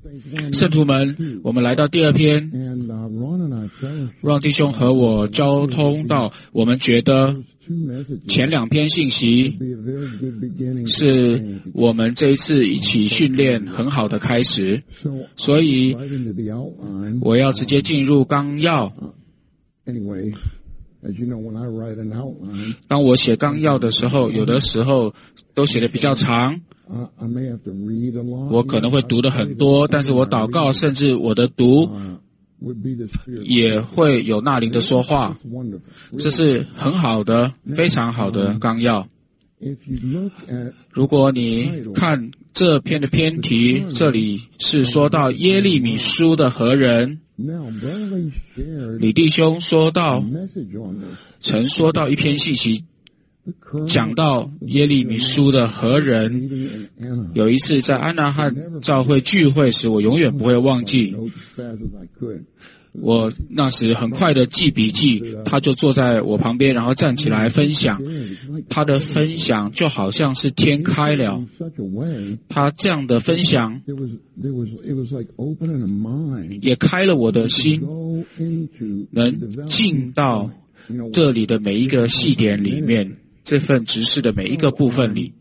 圣徒们，我们来到第二篇，让弟兄和我交通到，我们觉得前两篇信息是我们这一次一起训练很好的开始，所以我要直接进入纲要。当我写纲要的时候，有的时候都写得比较长，我可能会读得很多，但是我祷告，甚至我的读也会有纳灵的说话，这是很好的，非常好的纲要。如果你看这篇的篇题，这里是说到耶利米书的何人，李弟兄曾说到一篇信息，讲到耶利米书的何人。有一次在安纳汉教会聚会时，我永远不会忘记，我那时很快的记笔记，他就坐在我旁边，然后站起来分享。他的分享就好像是天开了，他这样的分享也开了我的心，能进到这里的每一个细点里面，这份执事的每一个部分里。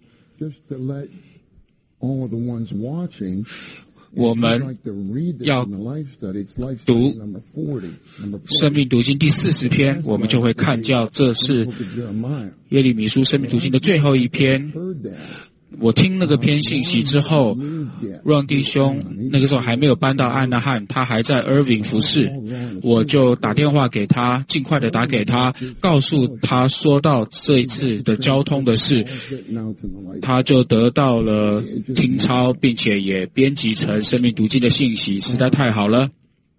我们要读生命读经第40篇，我们就会看见这是耶利米书生命读经的最后一篇。我听那个篇信息之后，让弟兄那个时候还没有搬到安纳汉，他还在 Irving 服侍，我就打电话给他，尽快的打给他，告诉他说到这一次的交通的事，他就得到了听抄，并且也编辑成生命读经的信息，实在太好了。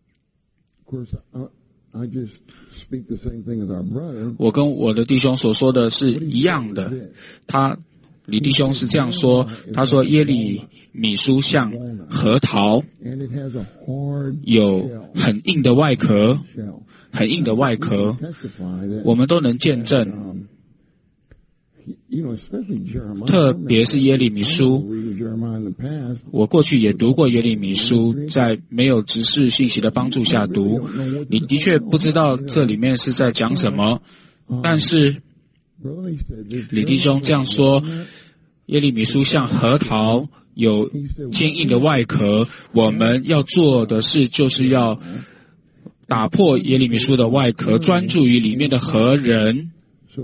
我跟我的弟兄所说的是一样的，李弟兄是这样说，他说耶利米书像核桃，有很硬的外壳，很硬的外壳，我们都能见证，特别是耶利米书，我过去也读过耶利米书，在没有直视信息的帮助下读，你的确不知道这里面是在讲什么，但是李弟兄这样说，耶利米书像核桃，有坚硬的外壳，我们要做的事就是要打破耶利米书的外壳，专注于里面的何人。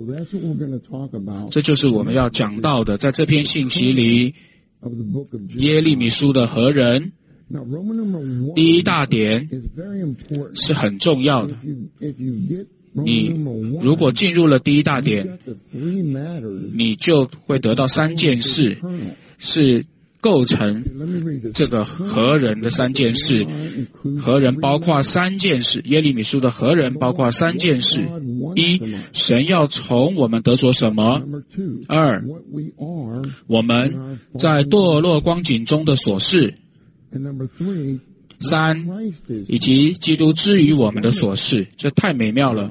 这就是我们要讲到的，在这篇信息里，耶利米书的何人第一大点是很重要的。你如果进入了第一大点，你就会得到3件事，是构成这个何人的3件事。何人包括3件事，耶利米书的何人包括3件事：一，神要从我们得着什么；二，我们在堕落光景中的所事；三，以及基督之于我们的所事。这太美妙了。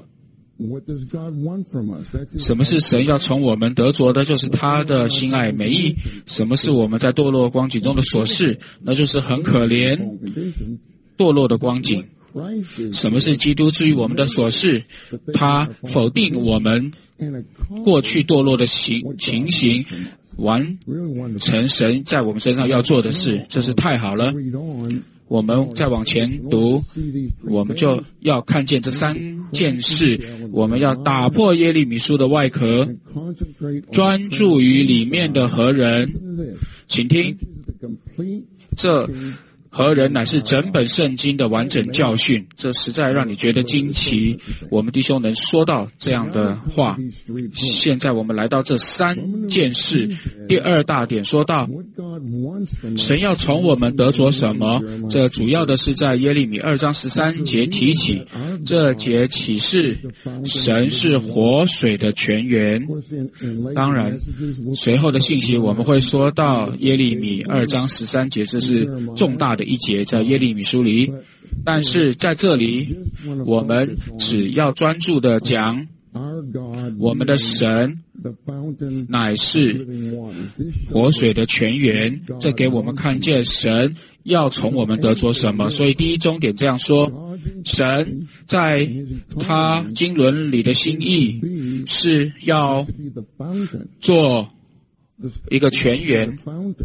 什么是神要从我们得着的？就是他的心爱美意。什么是我们在堕落光景中的所事？那就是很可怜堕落的光景。什么是基督之于我们的所事？他否定我们过去堕落的情形，完成神在我们身上要做的事。这是太好了。我们再往前读，我们就要看见这3件事。我们要打破耶利米书的外壳，专注于里面的何人。请听，这何人乃是整本圣经的完整教训，这实在让你觉得惊奇。我们弟兄能说到这样的话。现在我们来到这3件事，第2大点说到神要从我们得着什么，这主要的是在耶利米2章13节提起。这节启示神是活水的泉源。当然随后的信息我们会说到耶利米2章13节，这是重大的一节在耶利米书里。但是在这里我们只要专注的讲我们的神乃是活水的泉源。这给我们看见神要从我们得着什么。所以第一终点这样说，神在他经纶里的心意是要做一个泉源，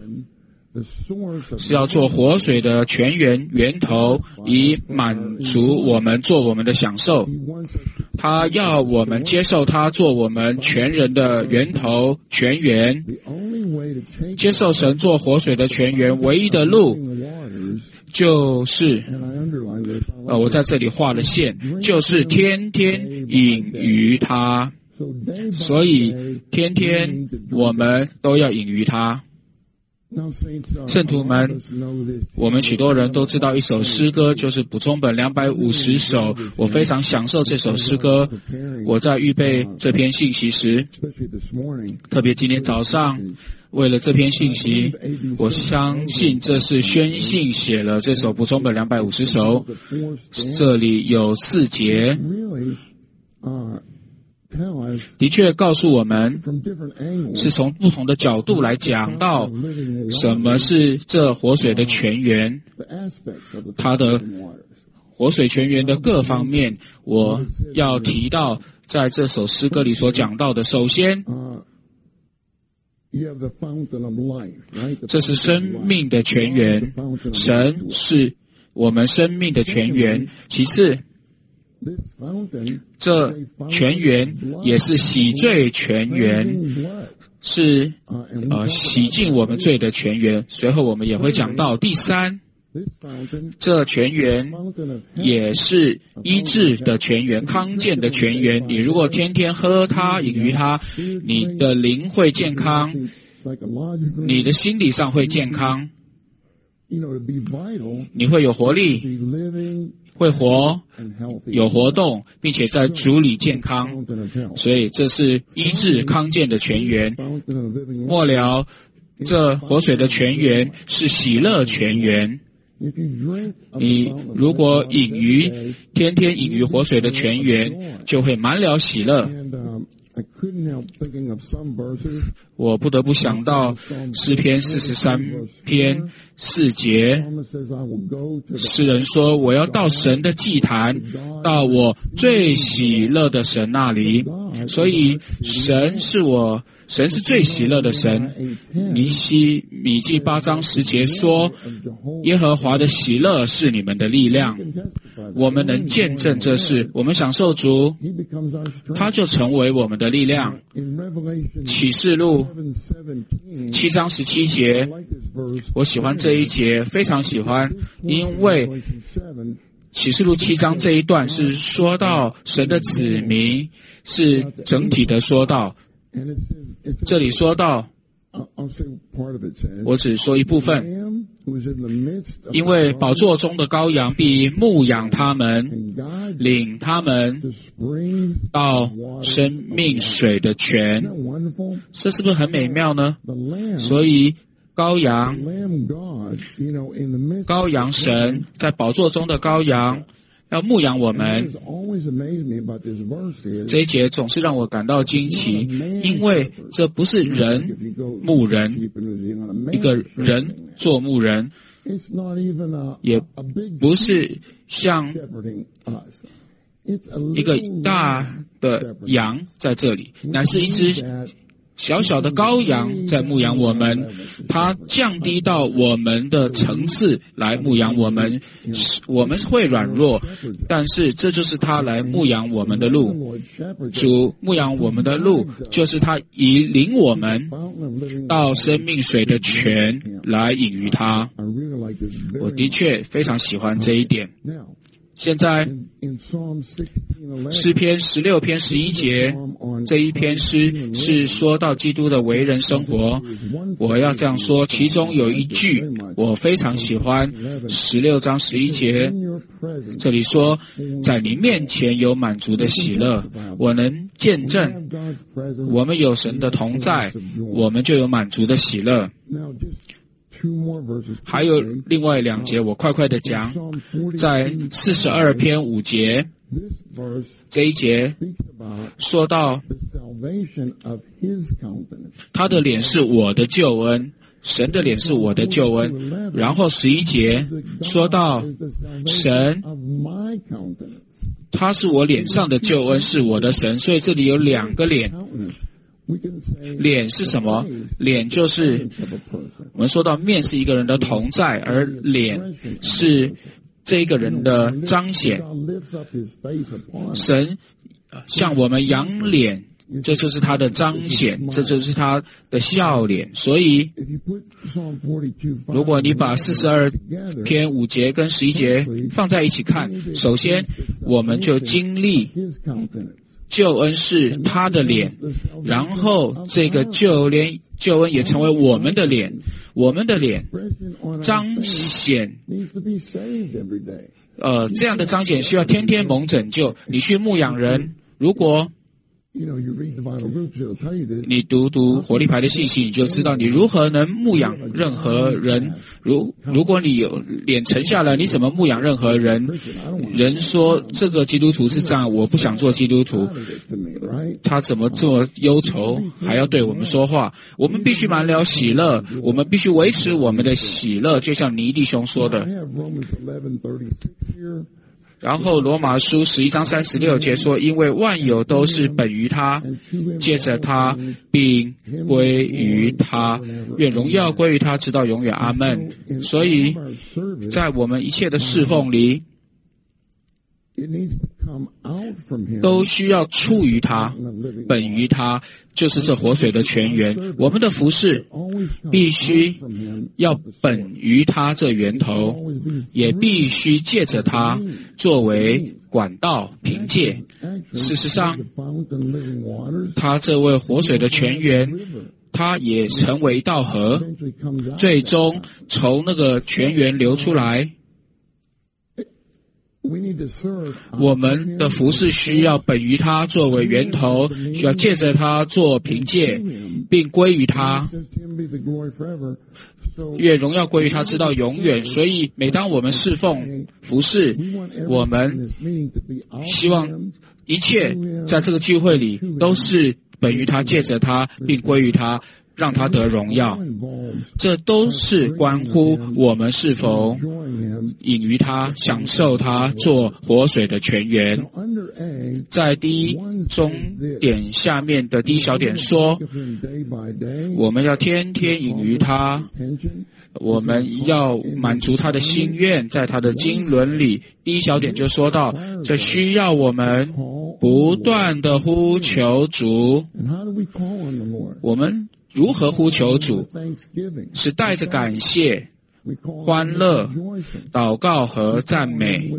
是要做活水的泉源源头，以满足我们做我们的享受。他要我们接受他做我们全人的源头泉源，接受神做活水的泉源唯一的路就是我在这里画了线，就是天天饮于他。所以天天我们都要饮于他。圣徒们，我们许多人都知道一首诗歌，就是补充本250首。我非常享受这首诗歌。我在预备这篇信息时，特别今天早上为了这篇信息，我相信这是宣信写了这首补充本250首。这里有4节的确告诉我们，是从不同的角度来讲到什么是这活水的泉源，它的活水泉源的各方面，我要提到在这首诗歌里所讲到的。首先，这是生命的泉源，神是我们生命的泉源。其次，这泉源也是洗罪泉源，是洗净我们罪的泉源。随后我们也会讲到第三，这泉源也是医治的泉源，康健的泉源。你如果天天喝它，饮于它，你的灵会健康，你的心理上会健康，你会有活力，会活，有活动，并且在主里健康。所以这是医治康健的泉源。末了，这活水的泉源是喜乐泉源。你如果天天饮于活水的泉源，就会满了喜乐。我不得不想到诗篇43篇4节，诗人说，我要到神的祭坛，到我最喜乐的神那里。所以神是最喜乐的神。尼希米记8章10节说，耶和华的喜乐是你们的力量。我们能见证这事，我们享受主，他就成为我们的力量。启示录7章17节，我喜欢这一节，非常喜欢，因为启示录7章这一段是说到神的子民，是整体的说到。这里说到，我只说一部分，因为宝座中的羔羊必牧养他们，领他们到生命水的泉。这是不是很美妙呢？所以羔羊神在宝座中的羔羊要牧养我们。这一节总是让我感到惊奇，因为这不是人牧人，一个人做牧人，也不是像一个大的羊在这里，乃是一只小小的羔羊在牧养我们，它降低到我们的层次来牧养我们。我们会软弱，但是这就是他来牧养我们的路。主牧养我们的路，就是他领我们到生命水的泉来饮于他。我的确非常喜欢这一点。现在诗篇16篇11节，这一篇诗是说到基督的为人生活。我要这样说，其中有一句我非常喜欢，16章11节，这里说，在你面前有满足的喜乐。我能见证，我们有神的同在，我们就有满足的喜乐。还有另外2节，我快快的讲，在42篇5节， 这一节说到他的脸是我的救恩，神的脸是我的救恩。然后11节说到神他是我脸上的救恩，是我的神。所以这里有2个脸。脸是什么？脸就是我们说到面是一个人的同在，而脸是这个人的彰显。神向我们仰脸，这就是他的彰显，这就是他的笑脸。所以如果你把42篇5节跟11节放在一起看，首先我们就经历救恩是他的脸，然后这个救恩也成为我们的脸，我们的脸彰显这样的彰显需要天天蒙拯救。你去牧养人，如果你读活力牌的信息，你就知道你如何能牧养任何人。如果你有脸沉下来，你怎么牧养任何人？人说这个基督徒是这样，我不想做基督徒，他怎么这么忧愁，还要对我们说话？我们必须满了喜乐，我们必须维持我们的喜乐，就像尼弟兄说的。然后罗马书11章36节说，因为万有都是本于他，借着他，并归于他，愿荣耀归于他，直到永远。阿们。所以在我们一切的侍奉里，都需要出于他，本于他，就是这活水的泉源。我们的服事必须要本于他这源头，也必须借着他作为管道凭借。事实上，他这位活水的泉源，它也成为一道河，最终从那个泉源流出来。我们的服事需要本于他作为源头，需要借着他做凭借，并归于他，愿荣耀归于他，直到永远。所以每当我们侍奉服事，我们希望一切在这个聚会里都是本于他，借着他，并归于他，让他得荣耀。这都是关乎我们是否隐于他，享受他，做活水的泉源。在第一中点下面的第一小点说，我们要天天隐于他，我们要满足他的心愿。在他的经纶里，第一小点就说到，这需要我们不断的呼求主。我们如何呼求主？是带着感谢、欢乐、祷告和赞美。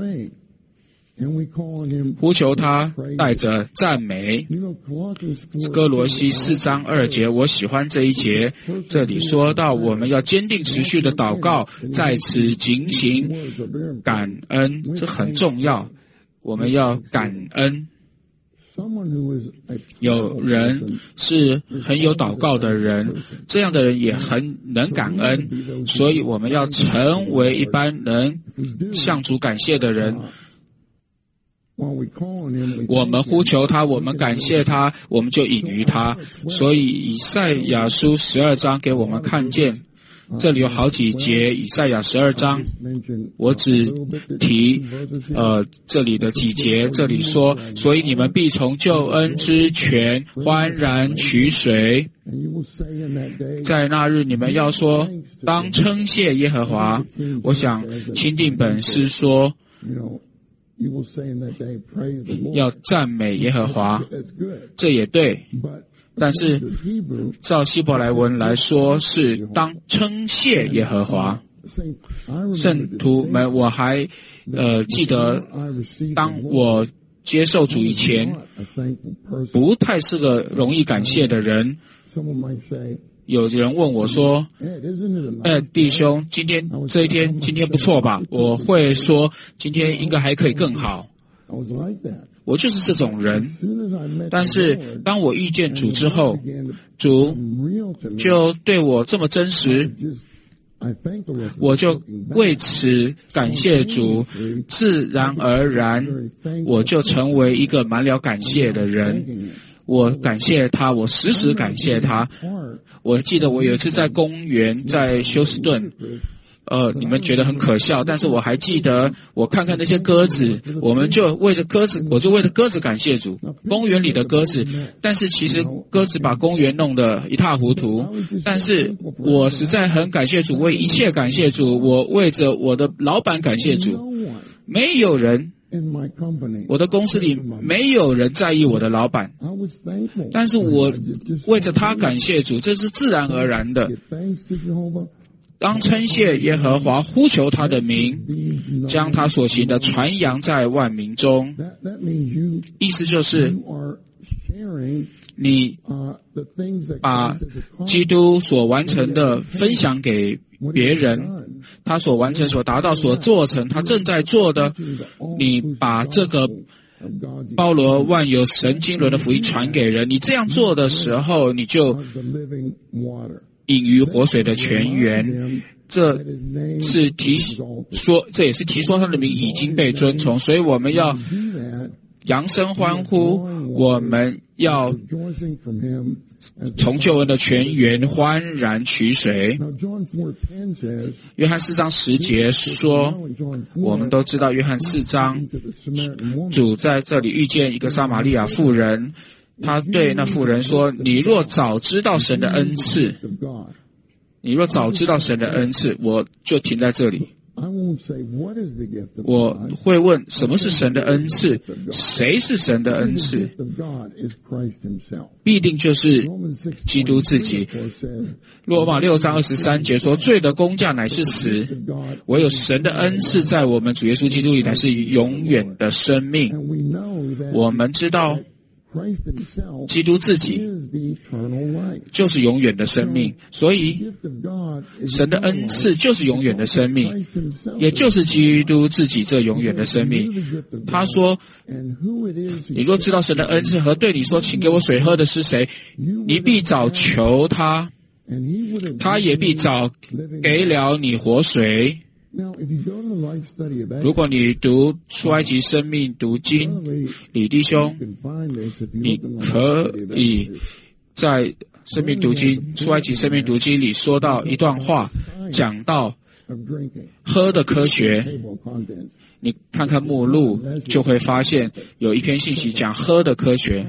呼求他带着赞美。哥罗西4章2节，我喜欢这一节。这里说到我们要坚定持续的祷告，在此警醒感恩，这很重要。我们要感恩。有人是很有祷告的人，这样的人也很能感恩，所以我们要成为一般能向主感谢的人。我们呼求他，我们感谢他，我们就隐于他。所以以赛亚书12章给我们看见，这里有好几节以赛亚12章，我只提这里的几节。这里说，所以你们必从救恩之泉欢然取水。在那日你们要说，当称谢耶和华。我想钦定本是说要赞美耶和华，这也对。但是照希伯来文来说，是当称谢耶和华。圣徒们，我还记得当我接受主以前，不太是个容易感谢的人。有人问我说，弟兄，这一天今天不错吧？我会说今天应该还可以更好。我就是这种人。但是当我遇见主之后，主就对我这么真实， 我就为此感谢主，自然而然我就成为一个满了感谢的人。我感谢他，我时时感谢他。我记得我有一次在公园，在休斯顿，你们觉得很可笑，但是我还记得，我看看那些鸽子，我就为着鸽子感谢主。公园里的鸽子，但是其实鸽子把公园弄得一塌糊涂。但是我实在很感谢主，为一切感谢主，我为着我的老板感谢主。没有人，我的公司里没有人在意我的老板，但是我为着他感谢主，这是自然而然的。当称谢耶和华，呼求他的名，将他所行的传扬在万民中。意思就是你把基督所完成的分享给别人，他所完成、所达到、所做成，他正在做的，你把这个包罗万有神经纶的福音传给人。你这样做的时候，你就饮于活水的泉源。这也是提说他的名已经被尊崇，所以我们要扬声欢呼，我们要从救恩的泉源欢然取水。约翰4章10节说，我们都知道约翰4章，主在这里遇见一个撒玛利亚妇人，他对那妇人说，你若早知道神的恩赐，我就停在这里。我会问，什么是神的恩赐？谁是神的恩赐？必定就是基督自己。罗马6章23节说，罪的工价乃是死，唯有神的恩赐在我们主耶稣基督里乃是永远的生命。我们知道基督自己就是永远的生命，所以神的恩赐就是永远的生命，也就是基督自己这永远的生命。他说，你若知道神的恩赐和对你说，请给我水喝的是谁，你必早求他，他也必早给了你活水。如果你读出埃及生命读经，李弟兄，你可以在生命读经出埃及生命读经里说到一段话，讲到喝的科学。你看看目录就会发现有一篇信息讲喝的科学，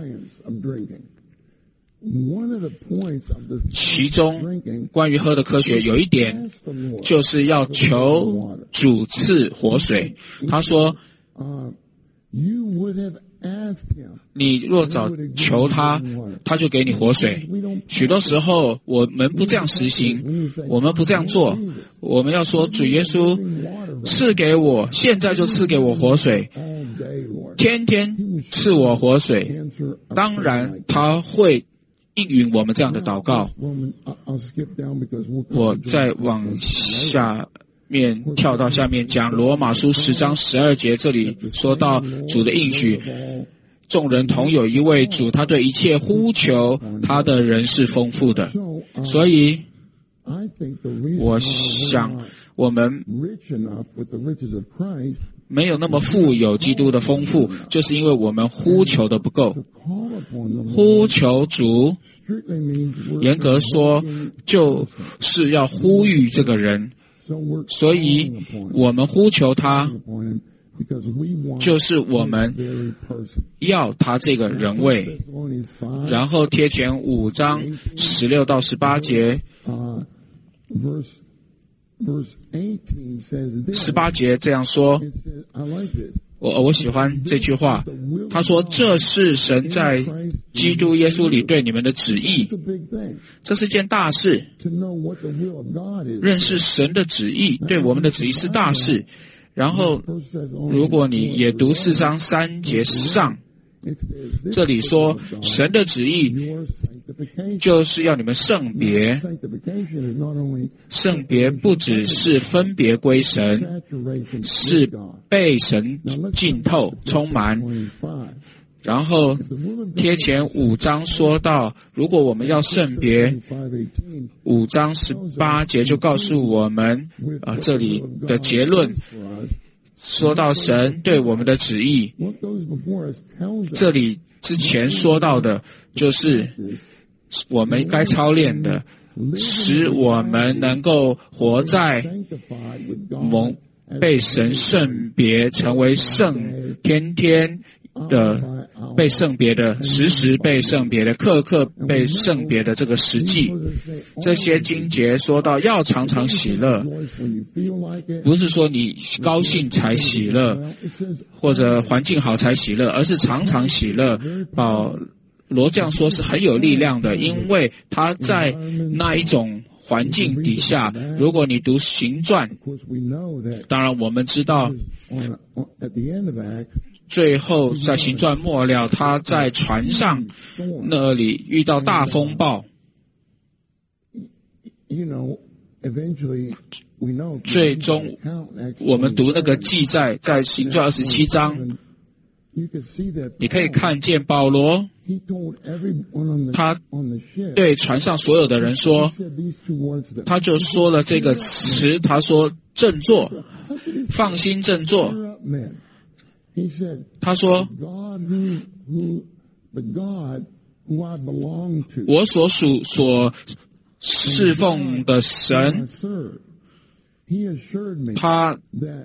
其中关于喝的科学有一点就是要求主赐活水。他说，你若早求他，他就给你活水。许多时候我们不这样实行，我们不这样做，我们要说，主耶稣赐给我，现在就赐给我活水，天天赐我活水。当然他会应允我们这样的祷告。我再往下面跳到下面讲罗马书10章12节，这里说到主的应许，众人同有一位主，他对一切呼求他的人是丰富的。所以我想我们没有那么富有基督的丰富，就是因为我们呼求的不够。呼求主，严格说就是要呼吁这个人，所以我们呼求他，就是我们要他这个人位。然后帖前5章16到18节，18节这样说，我喜欢这句话，他说，这是神在基督耶稣里对你们的旨意。这是件大事，认识神的旨意对我们的旨意是大事。然后如果你也读4章3节上，这里说神的旨意就是要你们圣别。圣别不只是分别归神，是被神浸透充满。 然后贴前5章说到，如果我们要圣别，5章18节就告诉我们，这里的结论说到神对我们的旨意。这里之前说到的就是我们该操练的，使我们能够活在被神圣别，成为圣，天天的被圣别的，时时被圣别的，刻刻被圣别的这个实际。这些经节说到要常常喜乐，不是说你高兴才喜乐，或者环境好才喜乐，而是常常喜乐。保罗这样说是很有力量的，因为他在那一种环境底下，如果你读行传，当然我们知道最后在行传末了，他在船上那里遇到大风暴，最终我们读那个记载在行传27章，你可以看见保罗他对船上所有的人说，他就说了这个词，他说振作，放心振作。他说我所侍奉的神，他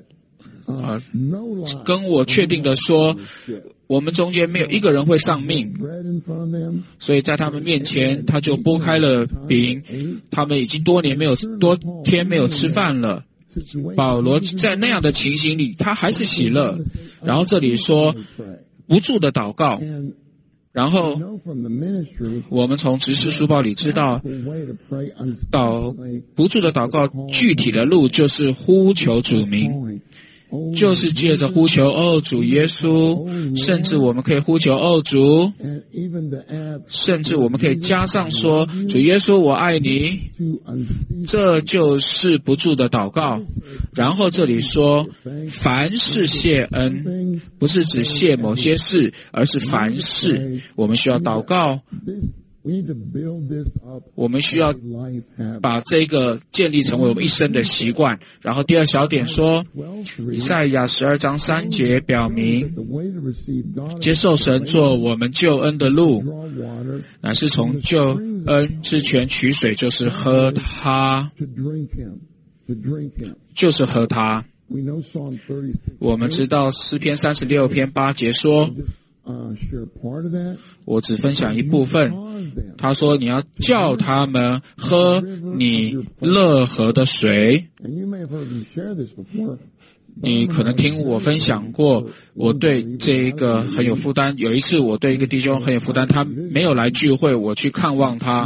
跟我确定的说，我们中间没有一个人会丧命，所以在他们面前他就拨开了饼，他们已经多天没有吃饭了。保罗在那样的情形里，他还是喜乐。然后这里说不住的祷告，然后我们从执事书报里知道，不住的祷告具体的路就是呼求主名，就是借着呼求主耶稣，甚至我们可以呼求主，甚至我们可以加上说主耶稣我爱你，这就是不住的祷告。然后这里说凡事谢恩，不是只谢某些事，而是凡事我们需要祷告，我们需要把这个建立成为我们一生的习惯。然后第二小点说，以赛亚12章3节表明，接受神做我们救恩的路，乃是从救恩之泉取水，就是喝它，就是喝它。我们知道诗篇36篇8节说，我只分享一部分，他说你要叫他们喝你乐河的水。你可能听我分享过，我对这个很有负担。有一次我对一个弟兄很有负担，他没有来聚会，我去看望他，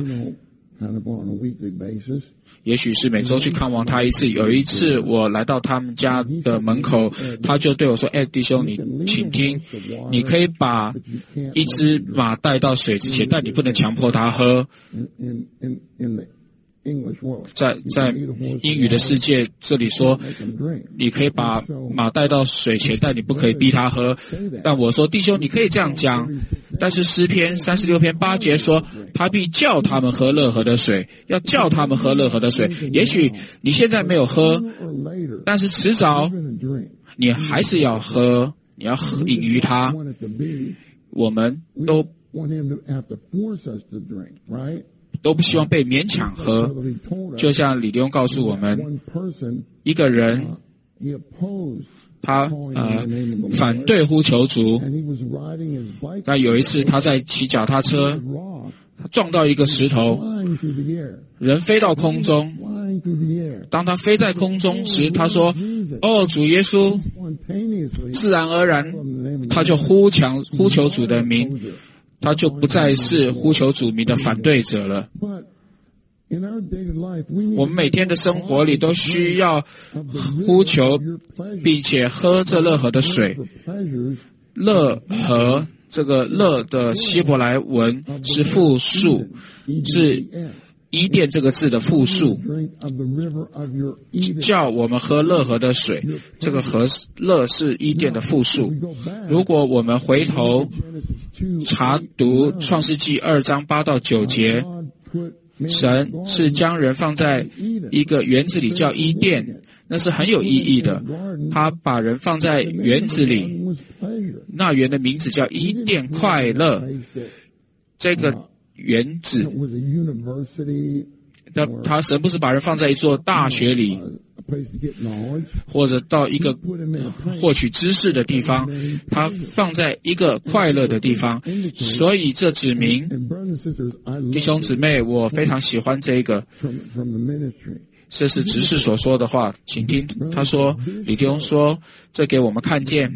也许是每周去看望他一次。有一次我来到他们家的门口，他就对我说，弟兄你请听，你可以把一只马带到水之前，但你不能强迫他喝。在英语的世界，这里说你可以把马带到水前，但你不可以逼他喝。但我说弟兄你可以这样讲，但是诗篇36篇8节说他必叫他们喝乐河的水，要叫他们喝乐河的水。也许你现在没有喝，但是迟早你还是要喝，你要饮于他。我们都不希望被勉强喝，就像李弟兄告诉我们，一个人他反对呼求主。那有一次他在骑脚踏车，他撞到一个石头，人飞到空中。当他飞在空中时，他说主耶稣，自然而然他就呼求主的名，他就不再是呼求主名的反对者了。我们每天的生活里都需要呼求并且喝这乐河的水。乐河，这个乐的希伯来文是复数，是伊甸这个字的复数，叫我们喝乐河的水，这个河乐是伊甸的复数。如果我们回头查读创世纪2章8到9节，神是将人放在一个园子里叫伊甸，那是很有意义的。他把人放在园子里，那园的名字叫伊甸快乐。这个园子，他神不是把人放在一座大学里，或者到一个获取知识的地方，他放在一个快乐的地方。所以这指明，弟兄姊妹，我非常喜欢这个，这是执事所说的话，请听。他说，李弟兄说，这给我们看见，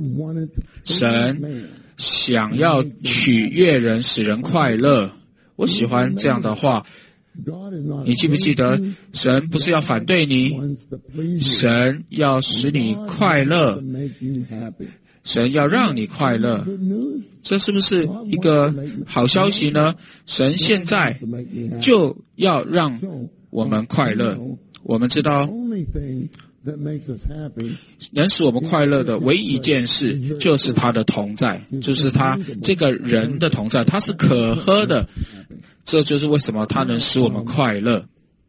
神想要取悦人，使人快乐。我喜欢这样的话。你记不记得，神不是要反对你，神要使你快乐，神要让你快乐。这是不是一个好消息呢？神现在就要让我们快乐。我们知道，能使我们快乐的唯一一件事，就是他的同在，就是他这个人的同在，他是可喝的。这就是为什么他能使我们快乐。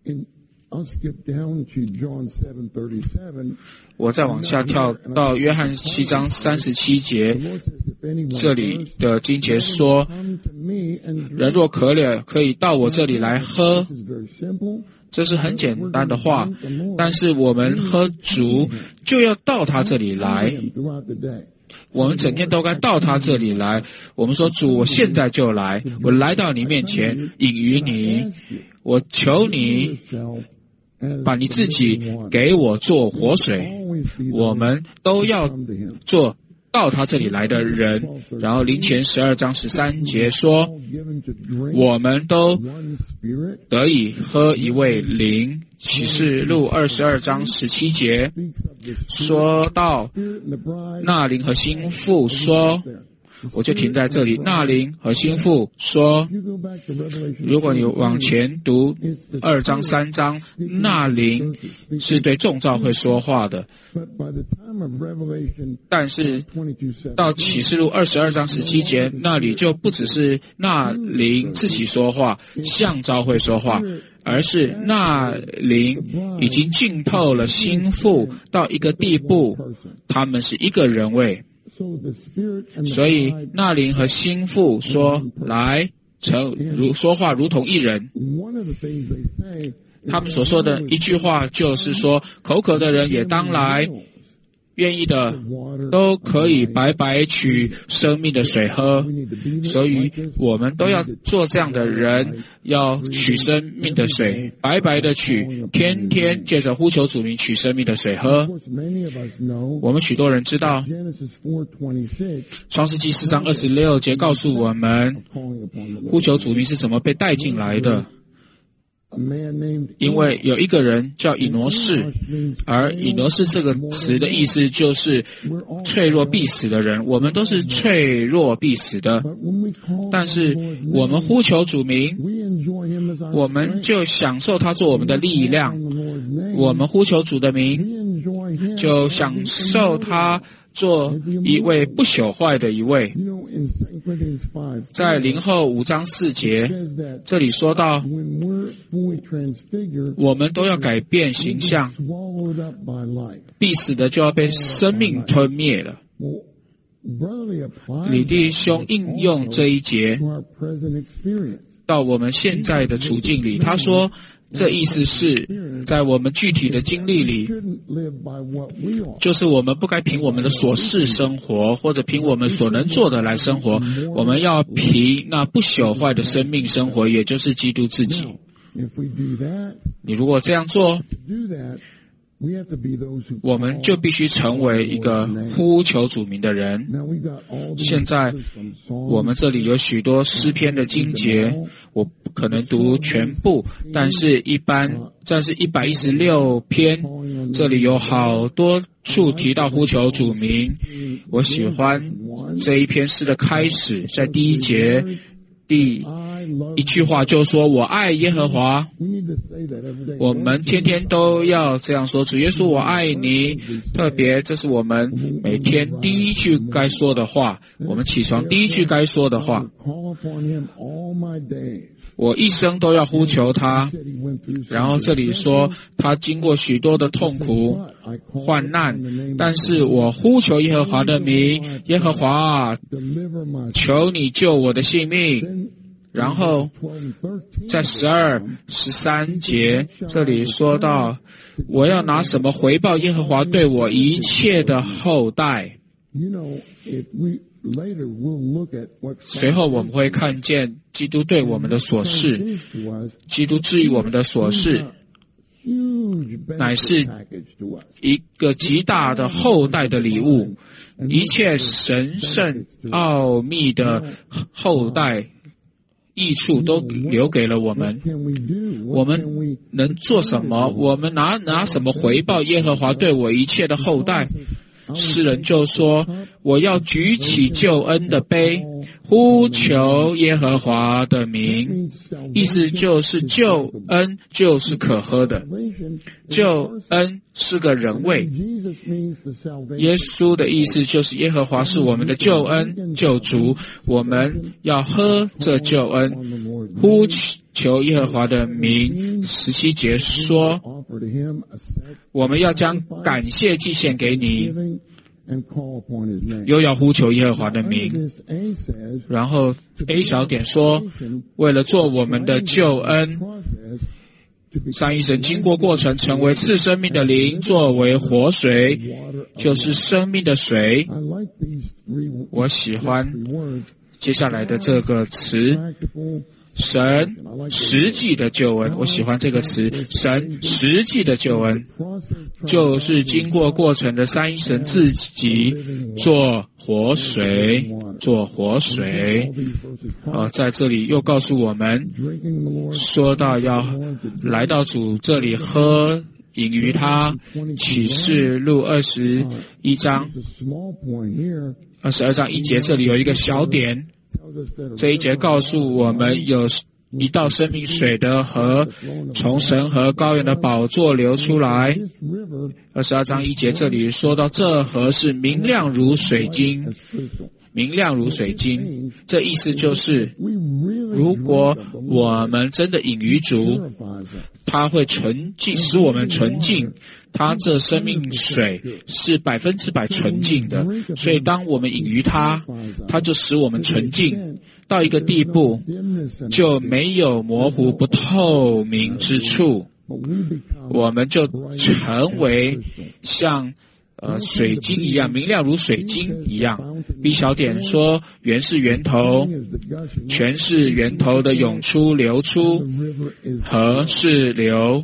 我再往下跳到约翰7章37节，这里的经节说，人若渴了，可以到我这里来喝。这是很简单的话，但是我们喝足就要到他这里来。我们整天都该到他这里来。我们说，主，我现在就来，我来到你面前，隐于你，我求你把你自己给我做活水。我们都要做到他这里来的人。然后林前12章13节说，我们都得以喝一位灵。启示录22章17节说到那灵和新妇说，我就停在这里。那灵和新妇说，如果你往前读2章3章，那灵是对众教会说话的。但是到启示录22章17节，那里就不只是那灵自己说话，向教会说话，而是那灵已经浸透了新妇到一个地步，他们是一个人位。所以那灵和新妇说，来说话如同一人。他们所说的一句话就是说，口渴的人也当来，愿意的都可以白白取生命的水喝。所以我们都要做这样的人，要取生命的水，白白的取，天天借着呼求主名取生命的水喝。我们许多人知道，创世纪4章26节告诉我们，呼求主名是怎么被带进来的。因为有一个人叫以挪士，而以挪士这个词的意思就是脆弱必死的人。我们都是脆弱必死的，但是我们呼求主名，我们就享受他做我们的力量。我们呼求主的名，就享受他做一位不朽坏的一位。在林后5章4节，这里说到，我们都要改变形象，必死的就要被生命吞灭了。李弟兄应用这一节到我们现在的处境里，他说，这意思是在我们具体的经历里，就是我们不该凭我们的所事生活，或者凭我们所能做的来生活，我们要凭那不朽坏的生命生活，也就是基督自己。你如果这样做，我们就必须成为一个呼求主名的人。现在我们这里有许多诗篇的经节，我不可能读全部，但是116篇，这里有好多处提到呼求主名。我喜欢这一篇诗的开始，在第1节第一句话就说我爱耶和华，我们天天都要这样说，主耶稣我爱你，特别这是我们每天第一句该说的话，我们起床第一句该说的话，我一生都要呼求他。然后这里说他经过许多的痛苦患难，但是我呼求耶和华的名，耶和华求你救我的性命。然后在12、13节这里说到我要拿什么回报耶和华对我一切的后代。随后我们会看见基督对我们的所示，基督治愈我们的所示乃是一个极大的后代的礼物，一切神圣奥秘的后代益处都留给了我们。我们能做什么？我们拿什么回报耶和华对我一切的后代？诗人就说我要举起救恩的杯，呼求耶和华的名。意思就是救恩就是可喝的，救恩是个人位。耶稣的意思就是耶和华是我们的救恩救主，我们要喝这救恩，呼求耶和华的名。17节说我们要将感谢祭献给你，又要呼求耶和华的名。然后 A 小点说为了做我们的救恩，三一神经过过程成为赐生命的灵，作为活水，就是生命的水。我喜欢接下来的这个词，神实际的救恩。我喜欢这个词，神实际的救恩就是经过过程的三一神自己做活水，做活水。在这里又告诉我们说到要来到主这里喝饮于他。启示录22章1节，这里有一个小点，这一节告诉我们有一道生命水的河从神和羔羊的宝座流出来。22章1节这里说到这河是明亮如水晶，明亮如水晶。这意思就是如果我们真的饮于主，它会纯净，使我们纯净。它这生命水是100%纯净的，所以当我们饮于它，它就使我们纯净到一个地步，就没有模糊不透明之处，我们就成为像水晶一样，明亮如水晶一样。B 小点说源是源头，泉是源头的涌出流出，河是流。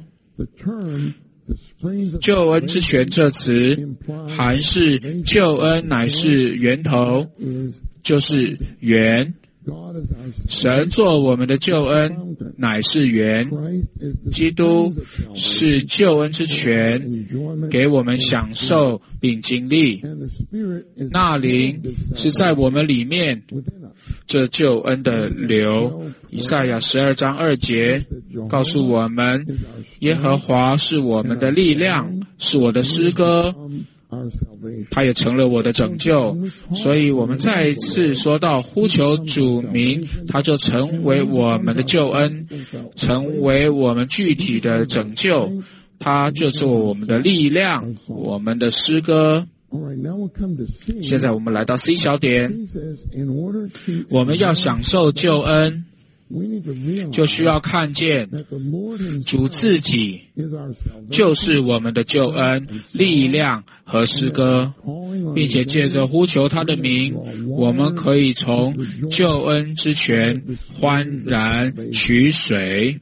救恩之泉这词含是救恩乃是源头，就是源。神做我们的救恩乃是源，基督是救恩之泉，给我们享受并经历。那灵是在我们里面，这救恩的流。以赛亚12章2节告诉我们，耶和华是我们的力量，是我的诗歌，他也成了我的拯救。所以我们再一次说到呼求主名，他就成为我们的救恩，成为我们具体的拯救，他就是我们的力量，我们的诗歌。现在我们来到 C 小点，我们要享受救恩，就需要看见主自己就是我们的救恩、力量和诗歌，并且借着呼求他的名，我们可以从救恩之泉欢然取水。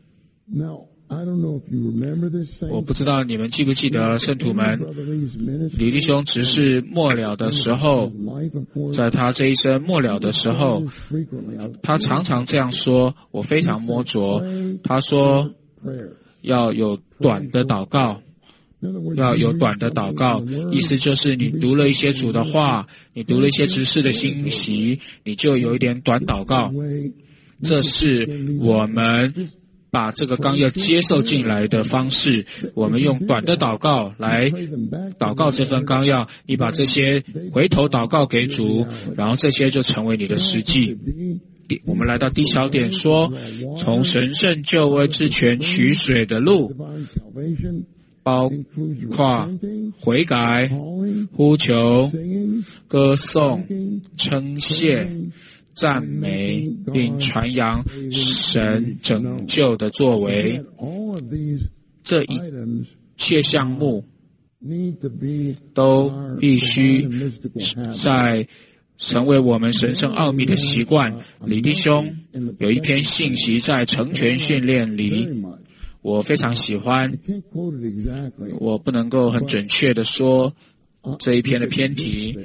我不知道你们记不记得圣徒们，李弟兄执事末了的时候，在他这一生末了的时候，他常常这样说，我非常摸着。他说要有短的祷告，要有短的祷告，意思就是你读了一些主的话，你读了一些执事的信息，你就有一点短祷告。 这是我们把这个纲要接受进来的方式。我们用短的祷告来祷告这份纲要，你把这些回头祷告给主，然后这些就成为你的实际。我们来到第小点说，从神圣救恩之泉取水的路，包括悔改、呼求、歌颂、称谢、赞美，并传扬神拯救的作为。这一切项目都必须在成为我们神圣奥秘的习惯。李弟兄有一篇信息在成全训练里，我非常喜欢，我不能够很准确的说这一篇的篇题，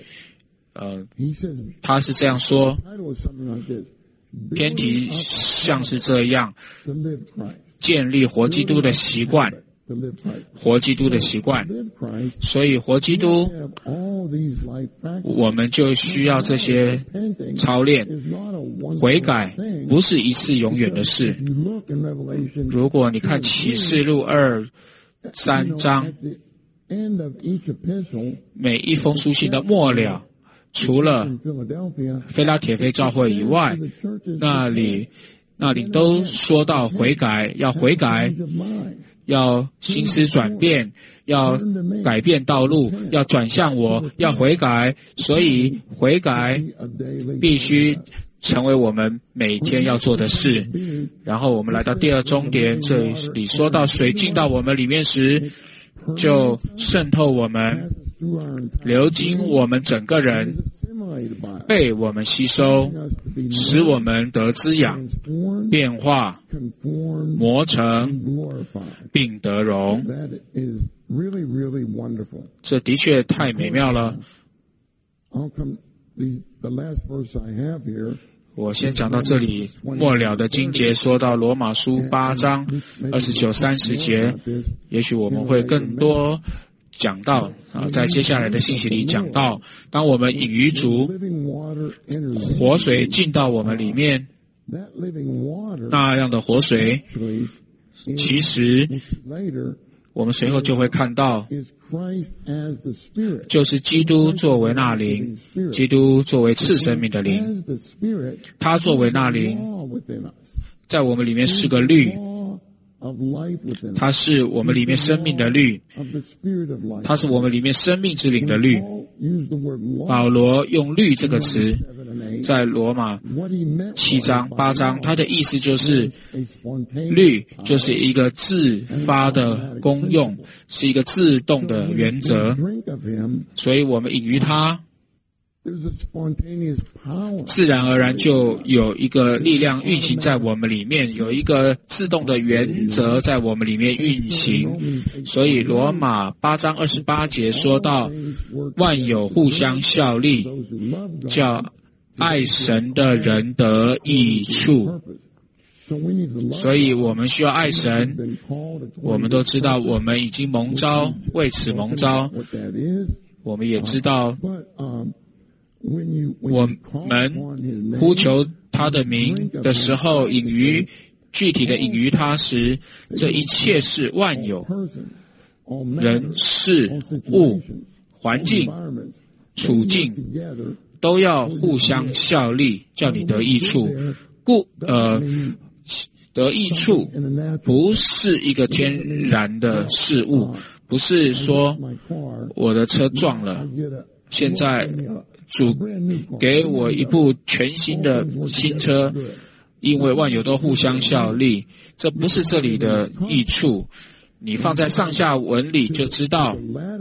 他是这样说，篇题像是这样，建立活基督的习惯，活基督的习惯。所以活基督我们就需要这些操练。悔改不是一次永远的事。如果你看启示录2、3章，每一封书信的末了，除了腓拉铁非教会以外，那里都说到悔改，要悔改，要心思转变，要改变道路，要转向我，要悔改。所以悔改必须成为我们每天要做的事。然后我们来到第二终点，这里说到水进到我们里面时，就渗透我们，流经我们整个人，被我们吸收，使我们得滋养、变化、磨成，并得荣。这的确太美妙了。我先讲到这里，末了的经节说到罗马书8章29、30节，也许我们会更多讲到在接下来的信息里讲到，当我们饮于主，活水进到我们里面，那样的活水，其实我们随后就会看到，就是基督作为那灵，基督作为赐生命的灵，他作为那灵，在我们里面是个律，它是我们里面生命的律，它是我们里面生命之灵的律。保罗用律这个词在罗马7章8章，他的意思就是律就是一个自发的功用，是一个自动的原则，所以我们饮于它，自然而然就有一个力量运行在我们里面，有一个自动的原则在我们里面运行。所以罗马8章28节说到，万有互相效力，叫爱神的人得益处。所以我们需要爱神，我们都知道我们已经蒙召，为此蒙召，我们也知道我们呼求他的名的时候，饮于具体的饮于他时，这一切是万有、人、事、物、环境、处境都要互相效力，叫你得益处。得益处不是一个天然的事物，不是说我的车撞了，现在主给我一部全新的新车，因为万有都互相效力，这不是这里的益处。你放在上下文里就知道，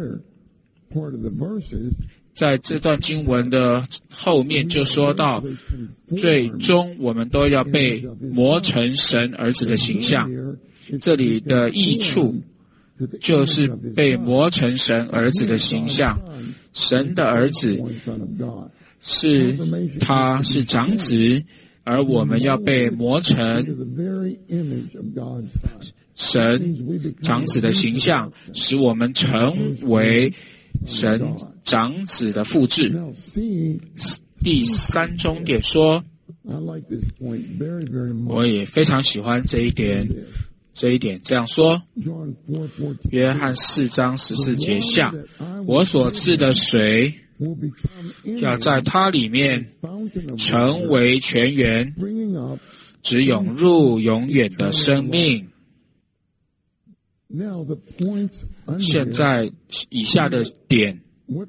在这段经文的后面就说到，最终我们都要被磨成神儿子的形象。这里的益处就是被磨成神儿子的形象。神的儿子他是长子，而我们要被磨成神长子的形象，使我们成为神长子的复制。第三终点说， 我也非常喜欢这一点。这样说，约翰4章14节下，我所赐的水要在它里面成为泉源，直涌入永远的生命。现在以下的点，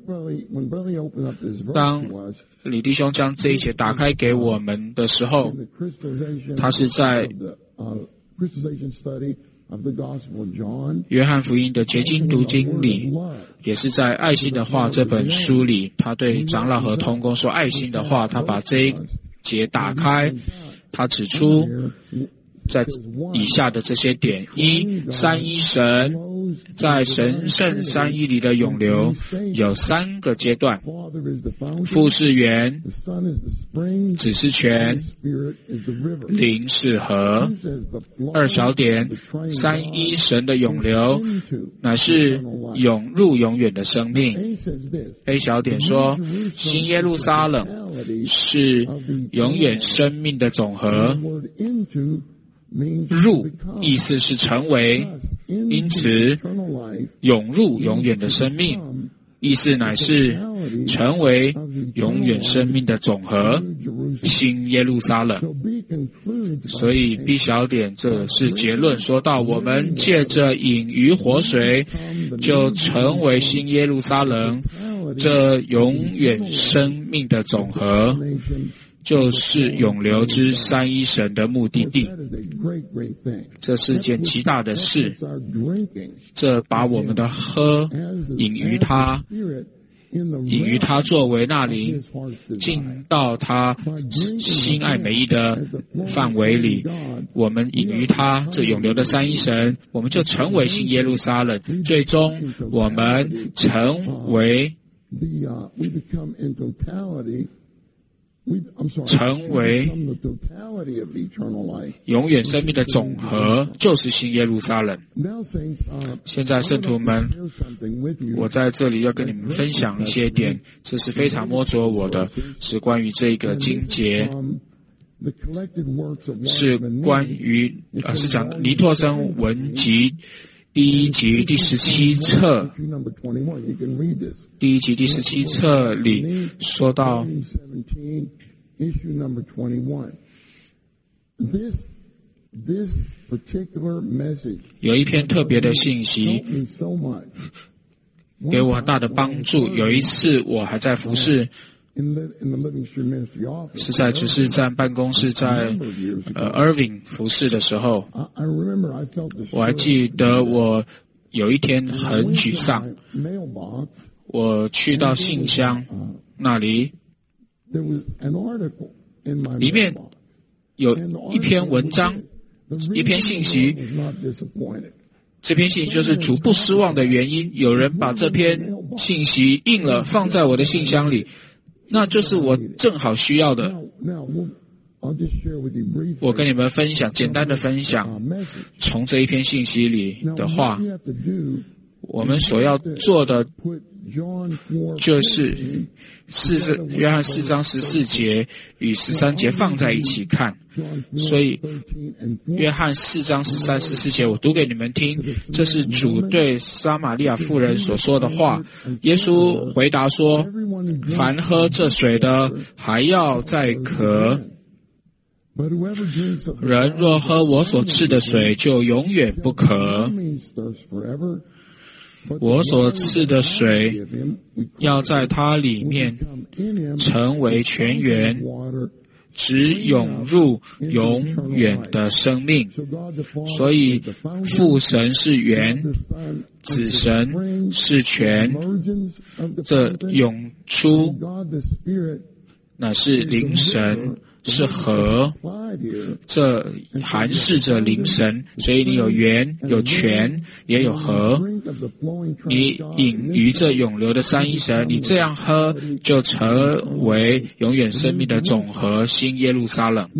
当李弟兄将这一节打开给我们的时候，他是在约翰福音的结晶读经里，也是在爱心的话这本书里，他对长老和同工说爱心的话，他把这一节打开，他指出在以下的这些点：一、三一神在神圣三一里的涌流有3个阶段，父是源，子是泉，灵是河。2小点，三一神的涌流乃是涌入永远的生命。A 小点说，新耶路撒冷是永远生命的总和。入意思是成为，因此涌入永远的生命意思乃是成为永远生命的总和，新耶路撒冷。所以 B 小点这是结论，说到我们借着饮于活水就成为新耶路撒冷，这永远生命的总和就是永流之三一神的目的地。这是件极大的事，这把我们的喝饮于他作为那灵进到他心爱美意的范围里，我们饮于他这永流的三一神，我们就成为新耶路撒冷，最终我们成为永远生命的总和，就是新耶路撒冷。现在圣徒们，我在这里要跟你们分享一些点，这是非常摸着我的，是关于这个经节，是关于是讲尼托生文集第1集第17册，第1集第17册里说到有一篇特别的信息给我很大的帮助。有一次我还在服侍，只是在办公室在Irving 服侍的时候，我还记得我有一天很沮丧，我去到信箱那里，里面有一篇文章，一篇信息，这篇信息就是主不失望的原因。有人把这篇信息印了放在我的信箱里，那就是我正好需要的。我跟你们分享，简单的分享，从这一篇信息里的话，我们所要做的就是约翰4章14节与13节放在一起看。所以约翰4章13、14节我读给你们听，这是主对撒玛利亚妇人所说的话。耶稣回答说，凡喝这水的还要再渴，人若喝我所赐的水就永远不渴。我所赐的水要在它里面成为泉源，直涌入永远的生命。所以父神是源，子神是泉，这涌出乃是灵神，是河，这含示着灵神。所以你有源有泉也有河，你饮于这永流的三一神，你这样喝就成为永远生命的总和，新耶路撒冷。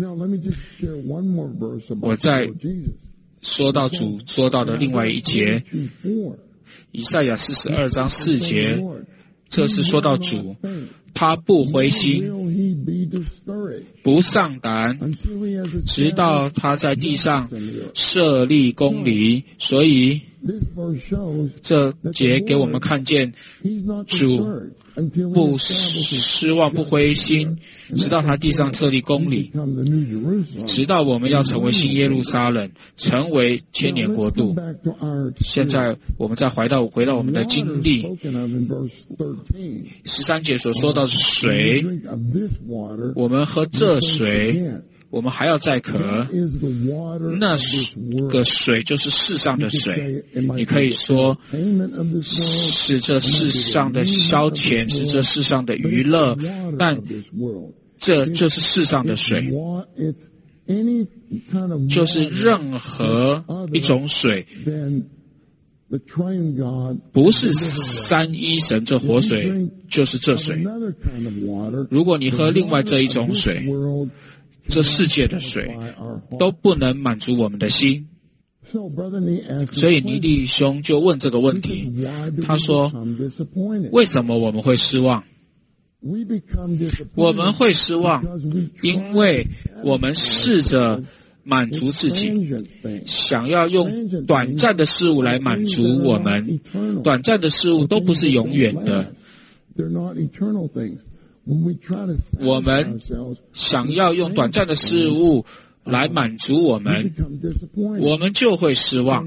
我再说到主说到的另外一节，以赛亚42章4节，这是说到主他不灰心， 不丧胆，直到他在地上设立公理。所以这节给我们看见主不失望不灰心，直到他地上设立公理，直到我们要成为新耶路撒冷，成为千年国度。现在我们再回到我们的经历，13节所说到的水，我们喝这水，我们还要再渴，那个水就是世上的水。你可以说是这世上的消遣，是这世上的娱乐，但这就是世上的水，就是任何一种水，不是三一神这活水，就是这水。如果你喝另外这一种水，这世界的水都不能满足我们的心。所以尼弟兄就问这个问题，他说，为什么我们会失望？我们会失望，因为我们试着满足自己，想要用短暂的事物来满足我们。短暂的事物都不是永远的。我们想要用短暂的事物来满足我们就会失望。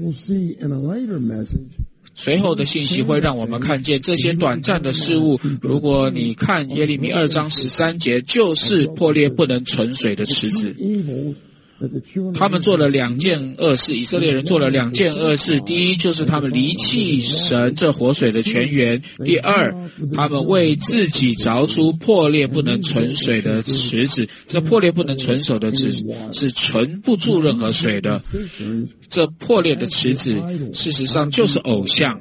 随后的信息会让我们看见这些短暂的事物，如果你看耶利米2章13节，就是破裂不能存水的池子。他们做了2件恶事，以色列人做了2件恶事。第一，就是他们离弃神这活水的泉源；第二，他们为自己凿出破裂不能存水的池子。这破裂不能存水的池子是存不住任何水的。这破裂的池子事实上就是偶像，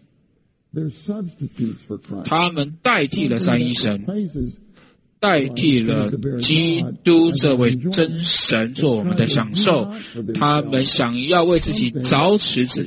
他们代替了三一神，代替了基督这位真神做我们的享受。他们想要为自己凿池子，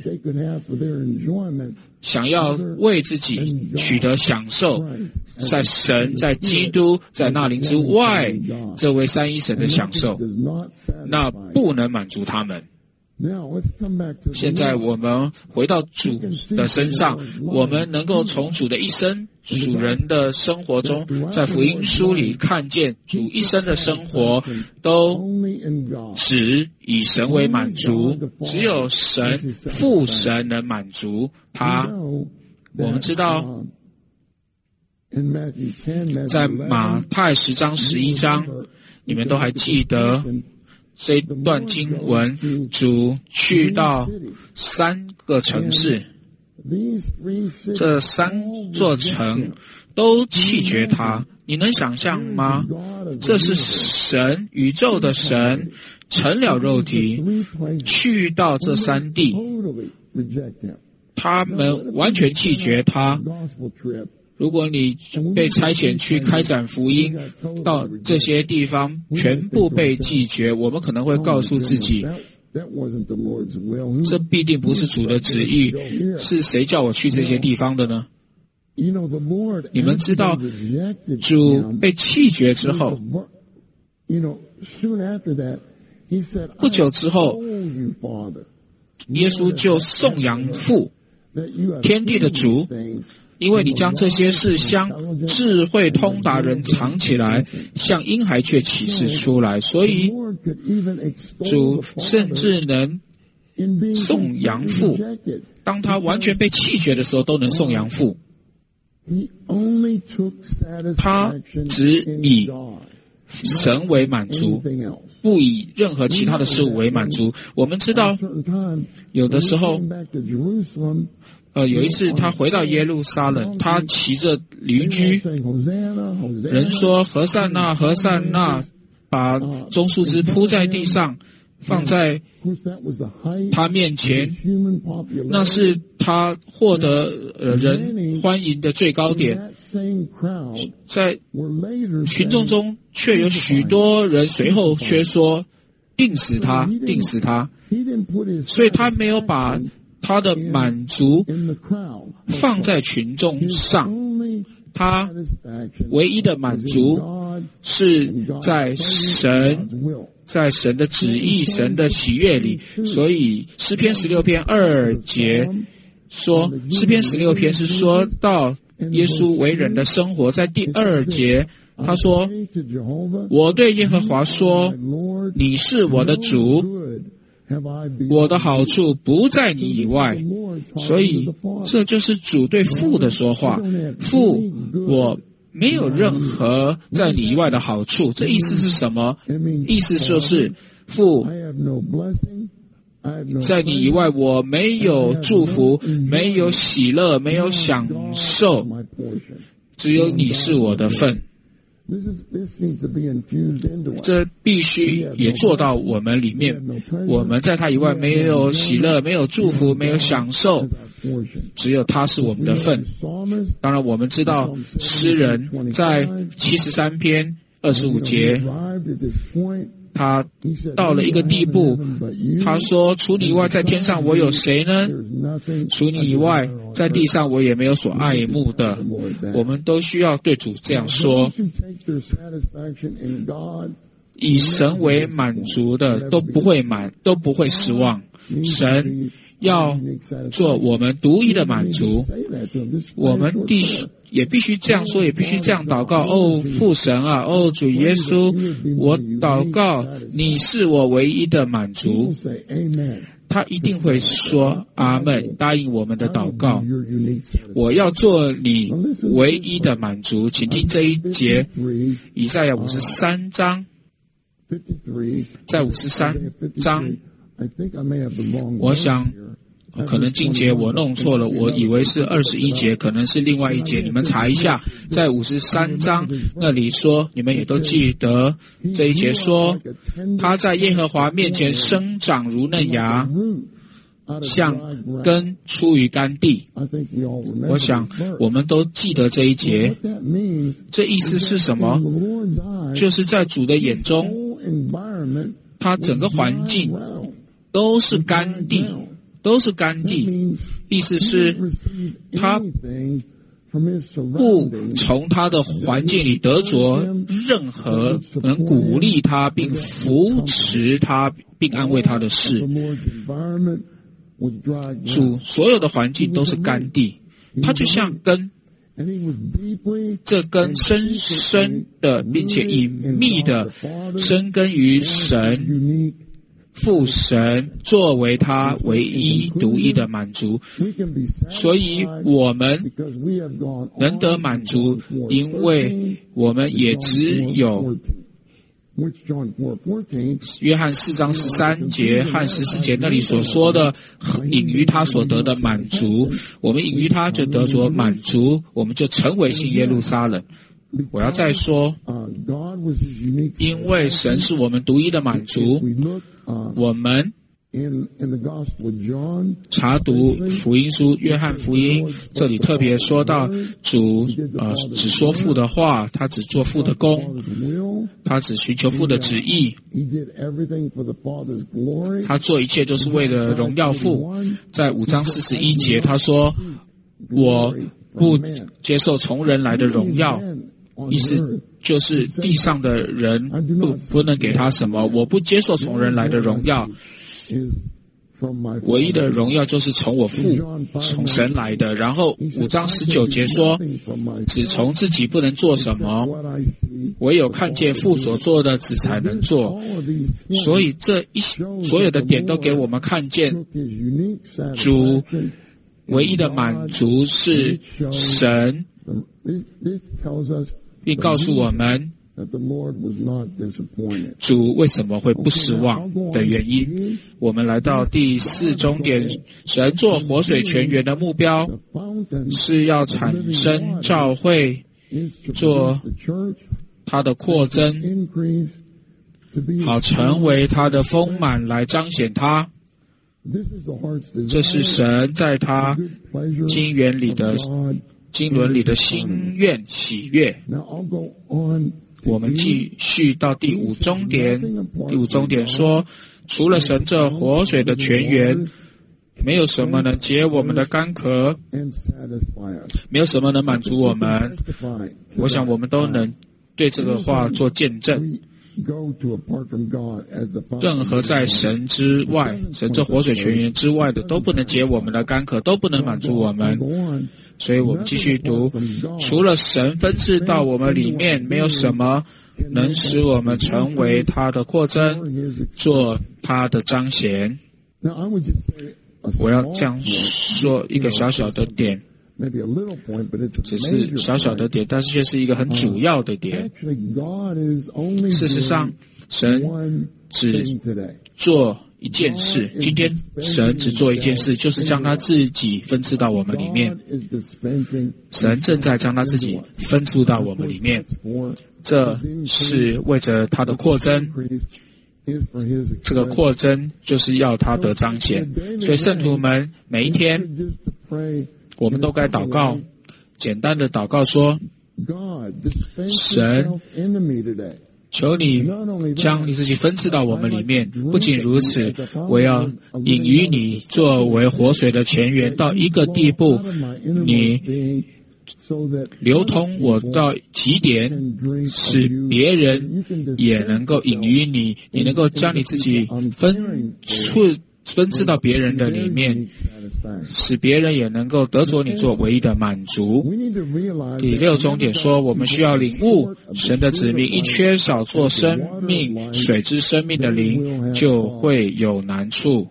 想要为自己取得享受，在神、在基督、在那灵之外，这位三一神的享受，那不能满足他们。现在我们回到主的身上，我们能够从主的一生属人的生活中，在福音书里看见主一生的生活都只以神为满足，只有神父神能满足他。我们知道在马太10章11章，你们都还记得这段经文，主去到3个城市，这3座城都弃绝他。你能想象吗？这是神，宇宙的神成了肉体，去到这3地，他们完全弃绝他。如果你被差遣去开展福音，到这些地方全部被拒绝，我们可能会告诉自己，这必定不是主的旨意，是谁叫我去这些地方的呢？你们知道，主被弃绝之后，不久之后，耶稣就颂扬父，天地的主，因为你将这些事向智慧通达人藏起来，向婴孩却启示出来，所以主甚至能颂扬父，当他完全被弃绝的时候都能颂扬父。他只以神为满足，不以任何其他的事物为满足。我们知道有的时候有一次他回到耶路撒冷，他骑着驴驹，人说何塞纳何塞纳，把棕树枝铺在地上放在他面前，那是他获得人欢迎的最高点。在群众中却有许多人随后却说定死他，定死他，所以他没有把他的满足放在群众上， 他唯一的满足是在神的旨意、神的喜悦里。所以诗篇16篇2节说，诗篇16篇是说到耶稣为人的生活。在第2节他说，我对耶和华说，你是我的主，我的好处不在你以外。所以这就是主对父的说话，父，我没有任何在你以外的好处。这意思是什么？意思就是父，在你以外我没有祝福，没有喜乐，没有享受，只有你是我的份。这必须也做到我们里面，我们在他以外没有喜乐，没有祝福，没有享受，只有他是我们的份。当然我们知道诗人在73篇25节他到了一个地步，他说，除你以外在天上我有谁呢？除你以外在地上我也没有所爱慕的。我们都需要对主这样说，以神为满足的都不会失望。神要做我们独一的满足，我们也必须这样说，也必须这样祷告。哦，父神啊，哦，主耶稣，我祷告你是我唯一的满足。他一定会说阿们，答应我们的祷告。我要做你唯一的满足。请听这一节，以赛亚53章，在53章，我想可能经节我弄错了，我以为是21节，可能是另外一节，你们查一下。在53章那里说，你们也都记得这一节说，他在耶和华面前生长如嫩芽，像根出于干地。我想我们都记得这一节。这意思是什么？就是在主的眼中，他整个环境都是干地，都是干地。意思是他不从他的环境里得着任何能鼓励他并扶持他并安慰他的事。主所有的环境都是干地，他就像根，这根深深的并且隐秘的深根于神父神，作为他唯一独一的满足。所以我们能得满足，因为我们也只有约翰4章13节和14节那里所说的隐于他所得的满足，我们隐于他就得着满足，我们就成为新耶路撒冷。我要再说，因为神是我们独一的满足，我们查读福音书约翰福音，这里特别说到主只说父的话，他只做父的工，他只寻求父的旨意，他做一切都是为了荣耀父。在5章41节他说，我不接受从人来的荣耀，意思就是地上的人不能给他什么，我不接受从人来的荣耀，唯一的荣耀就是从我父从神来的。然后5章19节说，只从自己不能做什么，唯有看见父所做的子才能做。所以所有的点都给我们看见主唯一的满足是神，并告诉我们主为什么会不失望的原因。我们来到第4终点，神做活水泉源的目标是要产生教会，做它的扩增，好成为它的丰满来彰显它。这是神在他经纂里的经纶里的心愿喜悦。我们继续到第5终点。第5终点说，除了神这活水的泉源， 没有什么能解我们的干渴，没有什么能满足我们。我想我们都能对这个话做见证。任何在神之外，神这活水泉源之外的，都不能解我们的干渴，都不能满足我们。所以我们继续读，除了神分赐到我们里面，没有什么能使我们成为他的扩增，做他的彰显。我要这样说一个小小的点，只是小小的点，但是却是一个很主要的点。事实上，神只做一件事，今天神只做一件事，就是将他自己分赐到我们里面。神正在将他自己分赐到我们里面，这是为着他的扩增。这个扩增就是要他得彰显，所以圣徒们每一天我们都该祷告，简单的祷告说，神，求你将你自己分赐到我们里面。不仅如此，我要引于你作为活水的泉源到一个地步，你流通我到极点，使别人也能够引于你，你能够将你自己分赐到别人的里面，使别人也能够得着你做唯一的满足。第六重点说，我们需要领悟，神的子民一缺少做生命水之生命的灵，就会有难处。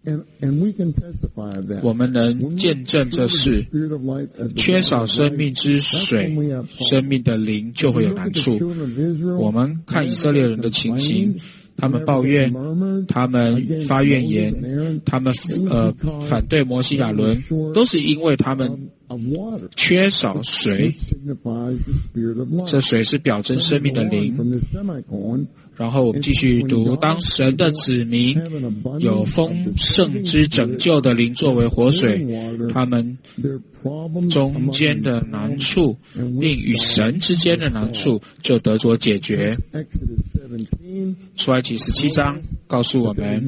我们能见证这事，缺少生命之水，生命的灵就会有难处。我们看以色列人的情形，他们抱怨，他们发怨言，他们反对摩西亚伦，都是因为他们缺少水。这水是表征生命的灵。然后我们继续读，当神的子民有丰盛之拯救的灵作为活水，他们中间的难处并与神之间的难处就得着解决。出埃及17章告诉我们，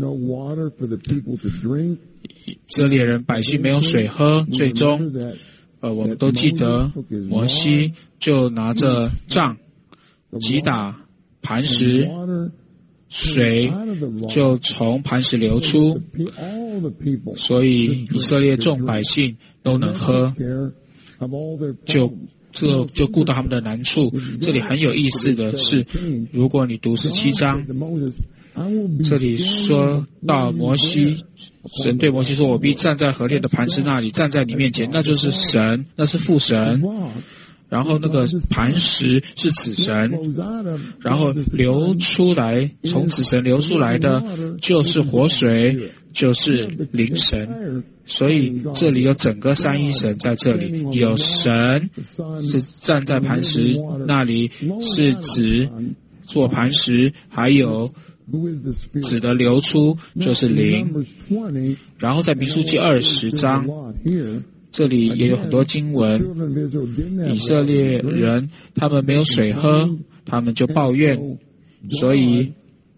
以色列人百姓没有水喝，最终我们都记得摩西就拿着杖击打磐石，水就从磐石流出，所以以色列众百姓都能喝，就顾到他们的难处。这里很有意思的是，如果你读17章，这里说到摩西，神对摩西说，我必站在河裂的磐石那里，站在你面前，那就是神，那是父神。然后那个磐石是子神，然后流出来，从子神流出来的就是活水，就是灵神。所以这里有整个三一神在这里，有神是站在磐石那里，是子做磐石，还有子的流出就是灵。然后在民数记20章，这里也有很多经文，以色列人他们没有水喝，他们就抱怨，所以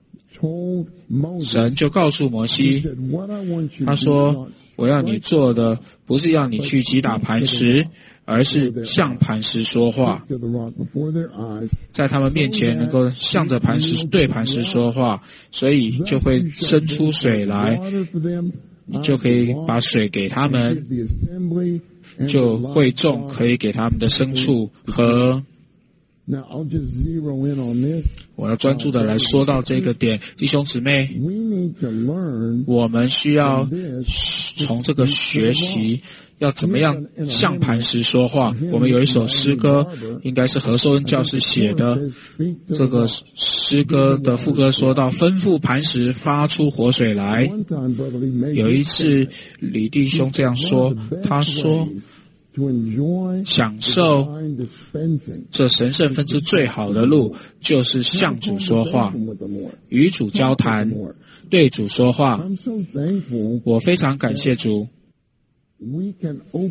神就告诉摩西，他说，我要你做的不是要你去击打磐石，而是向磐石说话，在他们面前能够向着磐石对磐石说话，所以就会生出水来，你就可以把水给他们，就会众可以给他们的牲畜喝。我要专注的来说到这个点，弟兄姊妹，我们需要从这个学习要怎么样向磐石说话。我们有一首诗歌，应该是何寿恩教士写的，这个诗歌的副歌说到，吩咐磐石发出活水来。有一次李弟兄这样说，他说，享受这神圣分支最好的路，就是向主说话，与主交谈，对主说话。我非常感谢主，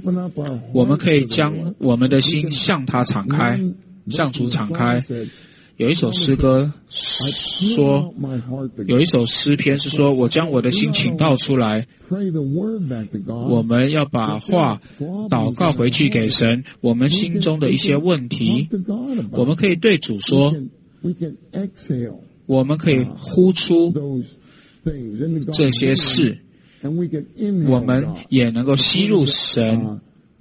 我们可以将我们的心向他敞开，向主敞开。 有一首诗歌说，有一首诗篇是说，我将我的心倾倒出来。我们要把话祷告回去给神，我们心中的一些问题，我们可以对主说，我们可以呼出这些事，我们也能够吸入神。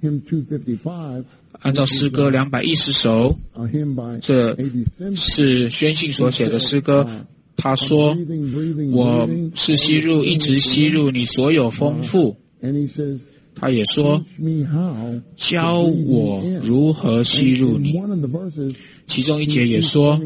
按照诗歌210首，这是宣信所写的诗歌。他说，我是吸入，一直吸入你所有丰富。他也说，教我如何吸入你。其中一节也说，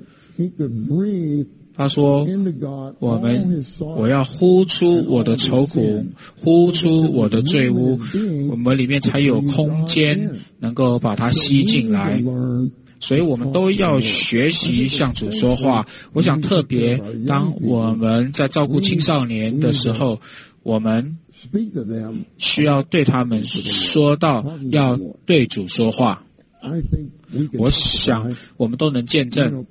他说，我要呼出我的愁苦，呼出我的罪污，我们里面才有空间能够把它吸进来。所以我们都要学习向主说话。我想特别当我们在照顾青少年的时候，我们需要对他们说到要对主说话。我想我们都能见证，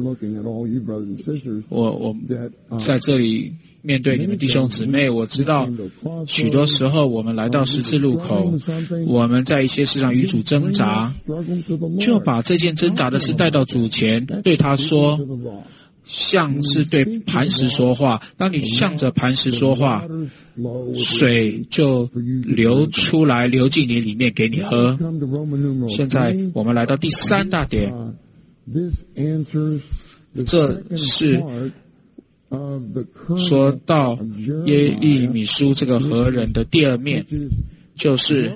我在这里面对你们弟兄姊妹，我知道许多时候我们来到十字路口，我们在一些事上与主挣扎，就把这件挣扎的事带到主前，对他说，像是对磐石说话。当你向着磐石说话，水就流出来，流进你里面给你喝。现在我们来到第3大点，这是说到耶利米书这个何人的第二面，就是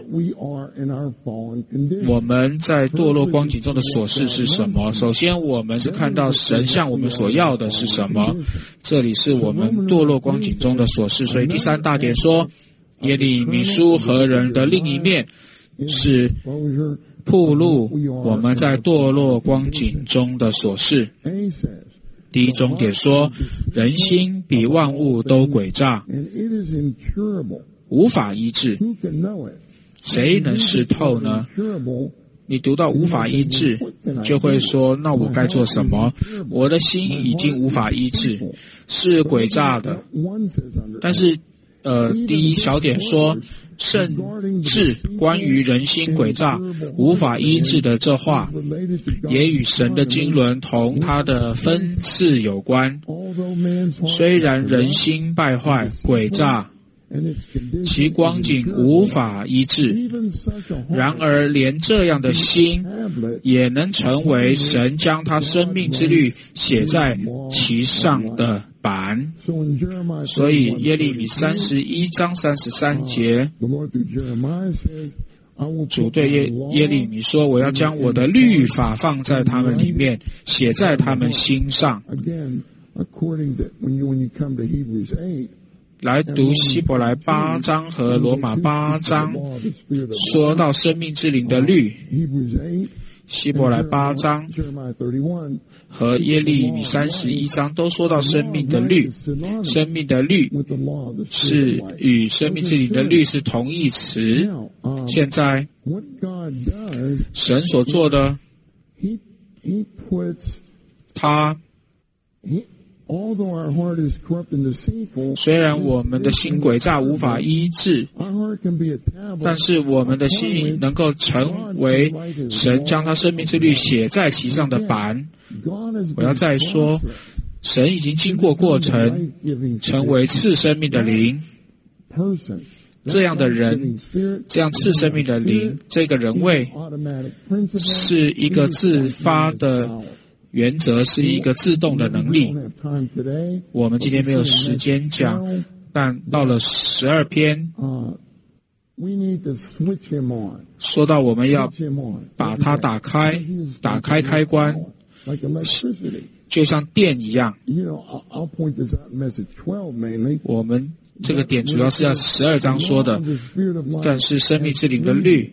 我们在堕落光景中的所事是什么。首先我们是看到神向我们所要的是什么，这里是我们堕落光景中的所事。所以第3大点说，耶利米书何人的另一面是暴露我们在堕落光景中的所事。第一中点说，人心比万物都诡诈，无法医治，谁能识透呢？你读到无法医治，就会说，那我该做什么？我的心已经无法医治，是诡诈的。但是第一小点说，甚至关于人心诡诈无法医治的这话，也与神的经纶同他的分次有关。虽然人心败坏诡诈，其光景无法医治，然而连这样的心也能成为神将他生命之律写在其上的板。所以耶利米31章33节，主对耶利米说，我要将我的律法放在他们里面，写在他们心上。来读希伯来8章和罗马8章，说到生命之灵的律。希伯来8章和耶利米31章都说到生命的律，生命的律是与生命之灵的律是同义词。现在神所做的，他虽然我们的心诡诈无法医治，但是我们的心能够成为神将他生命之律写在其上的板。我要再说，神已经经过过程，成为赐生命的灵。这样的人，这样赐生命的灵，这个人位是一个自发的原则，是一个自动的能力。我们今天没有时间讲，但到了12篇，说到我们要把它打开开关，就像电一样。我们这个点主要是要12章说的，但是生命之灵的律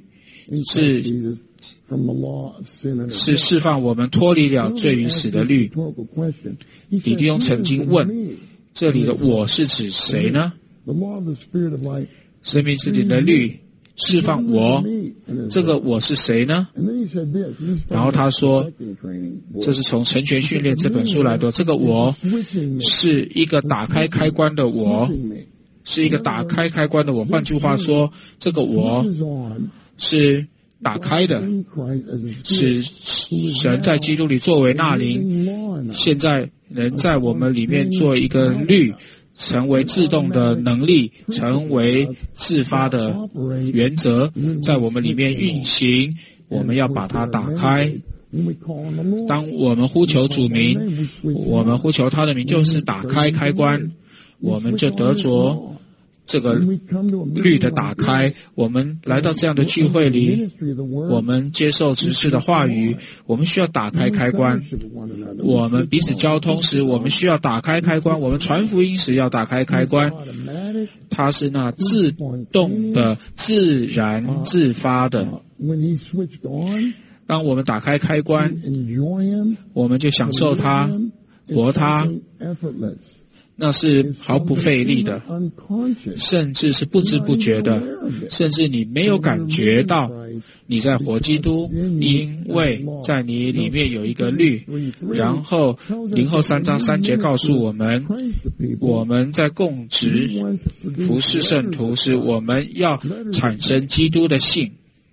是释放我们脱离了罪与死的律。李弟兄曾经问，这里的我是指谁呢？生命之灵的律释放我，这个我是谁呢？然后他说，这是从《成全训练》这本书来的，这个我是一个打开开关的我，是一个打开开关的我。换句话说，这个我是打开的，是神在基督里作为那灵，现在能在我们里面做一个律，成为自动的能力，成为自发的原则，在我们里面运行。我们要把它打开。当我们呼求主名，我们呼求他的名，就是打开开关，我们就得着这个律的打开。我们来到这样的聚会里，我们接受执事的话语，我们需要打开开关。我们彼此交通时，我们需要打开开关。我们传福音时要打开开关。它是那自动的、自然自发的。当我们打开开关，我们就享受它，活它，那是毫不费力的，甚至是不知不觉的，甚至你没有感觉到你在活基督，因为在你里面有一个律。然后林后3章3节告诉我们，我们在供职服侍圣徒时，我们要产生基督的信。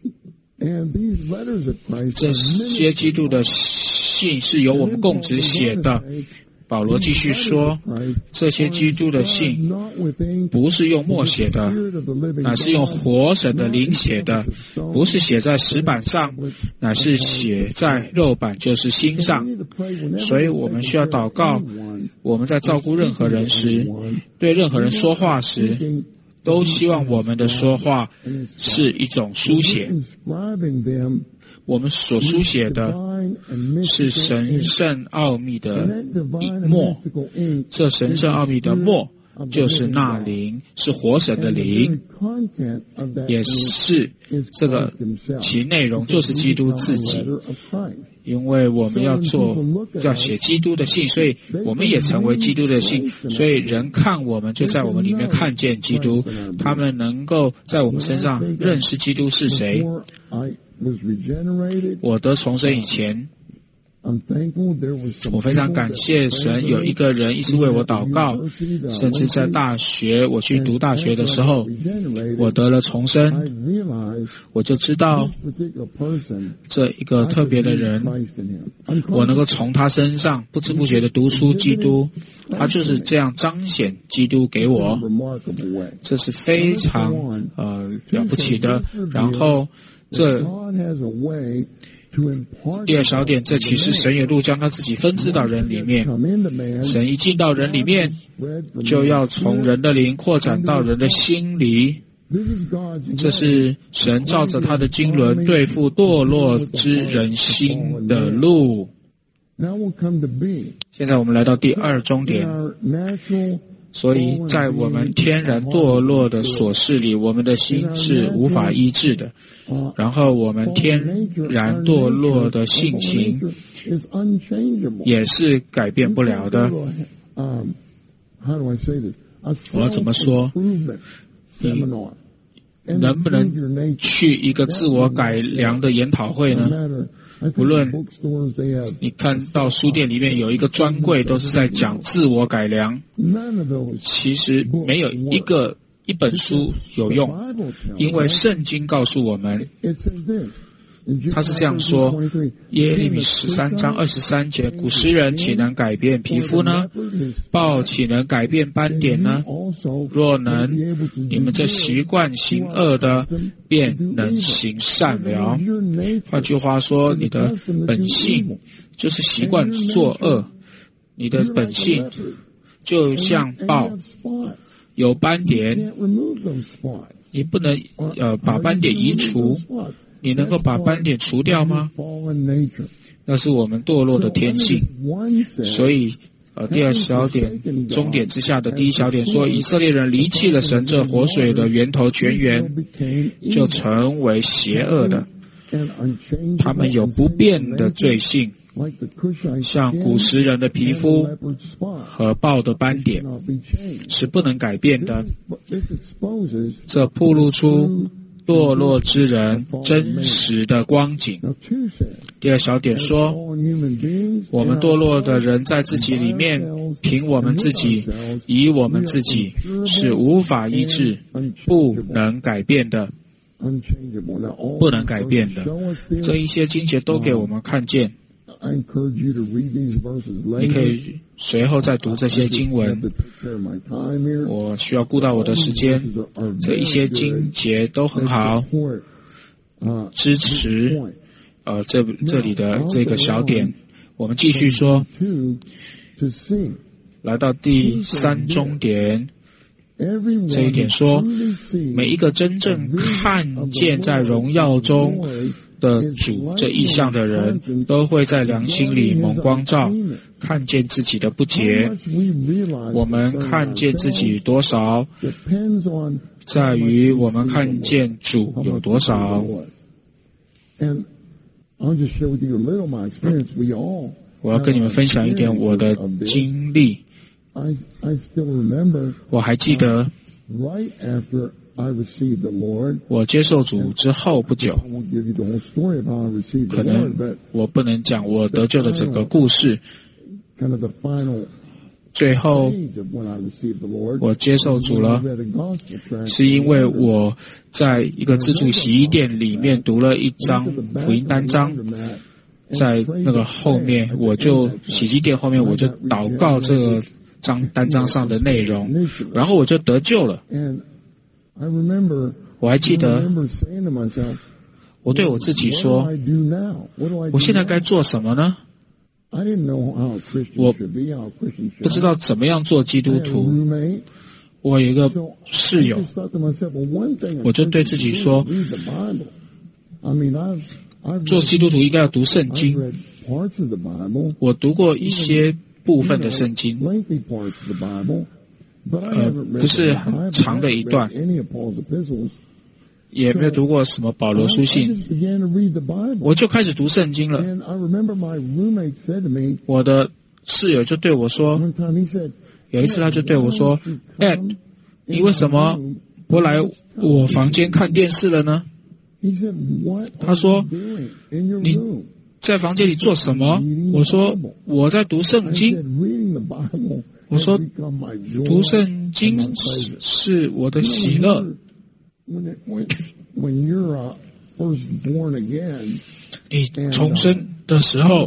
这些基督的信是由我们供职写的。保罗继续说，这些基督的信不是用墨写的，乃是用活神的灵写的，不是写在石板上，乃是写在肉板，就是心上。所以我们需要祷告，我们在照顾任何人时，对任何人说话时，都希望我们的说话是一种书写。我们所书写的是神圣奥秘的墨，这神圣奥秘的墨就是那灵，是活神的灵，也是这个其内容就是基督自己。因为我们要写基督的信，所以我们也成为基督的信，所以人看我们就在我们里面看见基督，他们能够在我们身上认识基督是谁。我得重生以前，我非常感谢神，有一个人一直为我祷告，甚至在大学，我去读大学的时候，我得了重生，我就知道这一个特别的人，我能够从他身上不知不觉地读出基督，他就是这样彰显基督给我，这是非常了不起的。然后这第二小点，这其实神也路将他自己分支到人里面。神一进到人里面，就要从人的灵扩展到人的心里。这是神照着他的经纶对付堕落之人心的路。现在我们来到第二终点。所以在我们天然堕落的琐事里，我们的心是无法医治的。然后我们天然堕落的性情也是改变不了的。我要怎么说？你能不能去一个自我改良的研讨会呢？不论你看到书店里面有一个专柜都是在讲自我改良，其实没有一本书有用，因为圣经告诉我们，他是这样说，耶利米13章23节，古时人岂能改变皮肤呢？豹岂能改变斑点呢？若能，你们这习惯行恶的，便能行善了。换句话说，你的本性就是习惯作恶，你的本性就像豹，有斑点，你不能把斑点移除。你能够把斑点除掉吗？那是我们堕落的天性。所以第二小点终点之下的第一小点说，以色列人离弃了神这活水的源头泉源，就成为邪恶的。他们有不变的罪性，像古时人的皮肤和豹的斑点是不能改变的。这暴露出堕落之人真实的光景。第二小点说，我们堕落的人在自己里面，凭我们自己，以我们自己是无法医治、不能改变的。不能改变的，这一些经节都给我们看见。你可以随后再读这些经文，我需要顾到我的时间。这一些经节都很好，支持这里的这个小点。我们继续说，来到第三中点。这一点说，每一个真正看见在荣耀中的主这意象的人，都会在良心里蒙光照，看见自己的不洁。我们看见自己多少，在于我们看见主有多少。我要跟你们分享一点我的经历。我还记得，我接受主之后不久，可能我不能讲我得救的整个故事。最后，我接受主了，是因为我在一个自助洗衣店里面读了一张福音单章。在那个后面，我就洗衣店后面我就祷告这个单章上的内容，然后我就得救了。我还记得，我对我自己说，我现在该做什么呢？我不知道怎么样做基督徒。我有一个室友，我就对自己说，做基督徒应该要读圣经。我读过一些部分的圣经，不是很长的一段，也没有读过什么保罗书信，我就开始读圣经了。我的室友就对我说，有一次他就对我说 Ed， 你为什么不来我房间看电视了呢？他说，你在房间里做什么？我说，我在读圣经。我说，读圣经是我的喜乐。你重生的时候，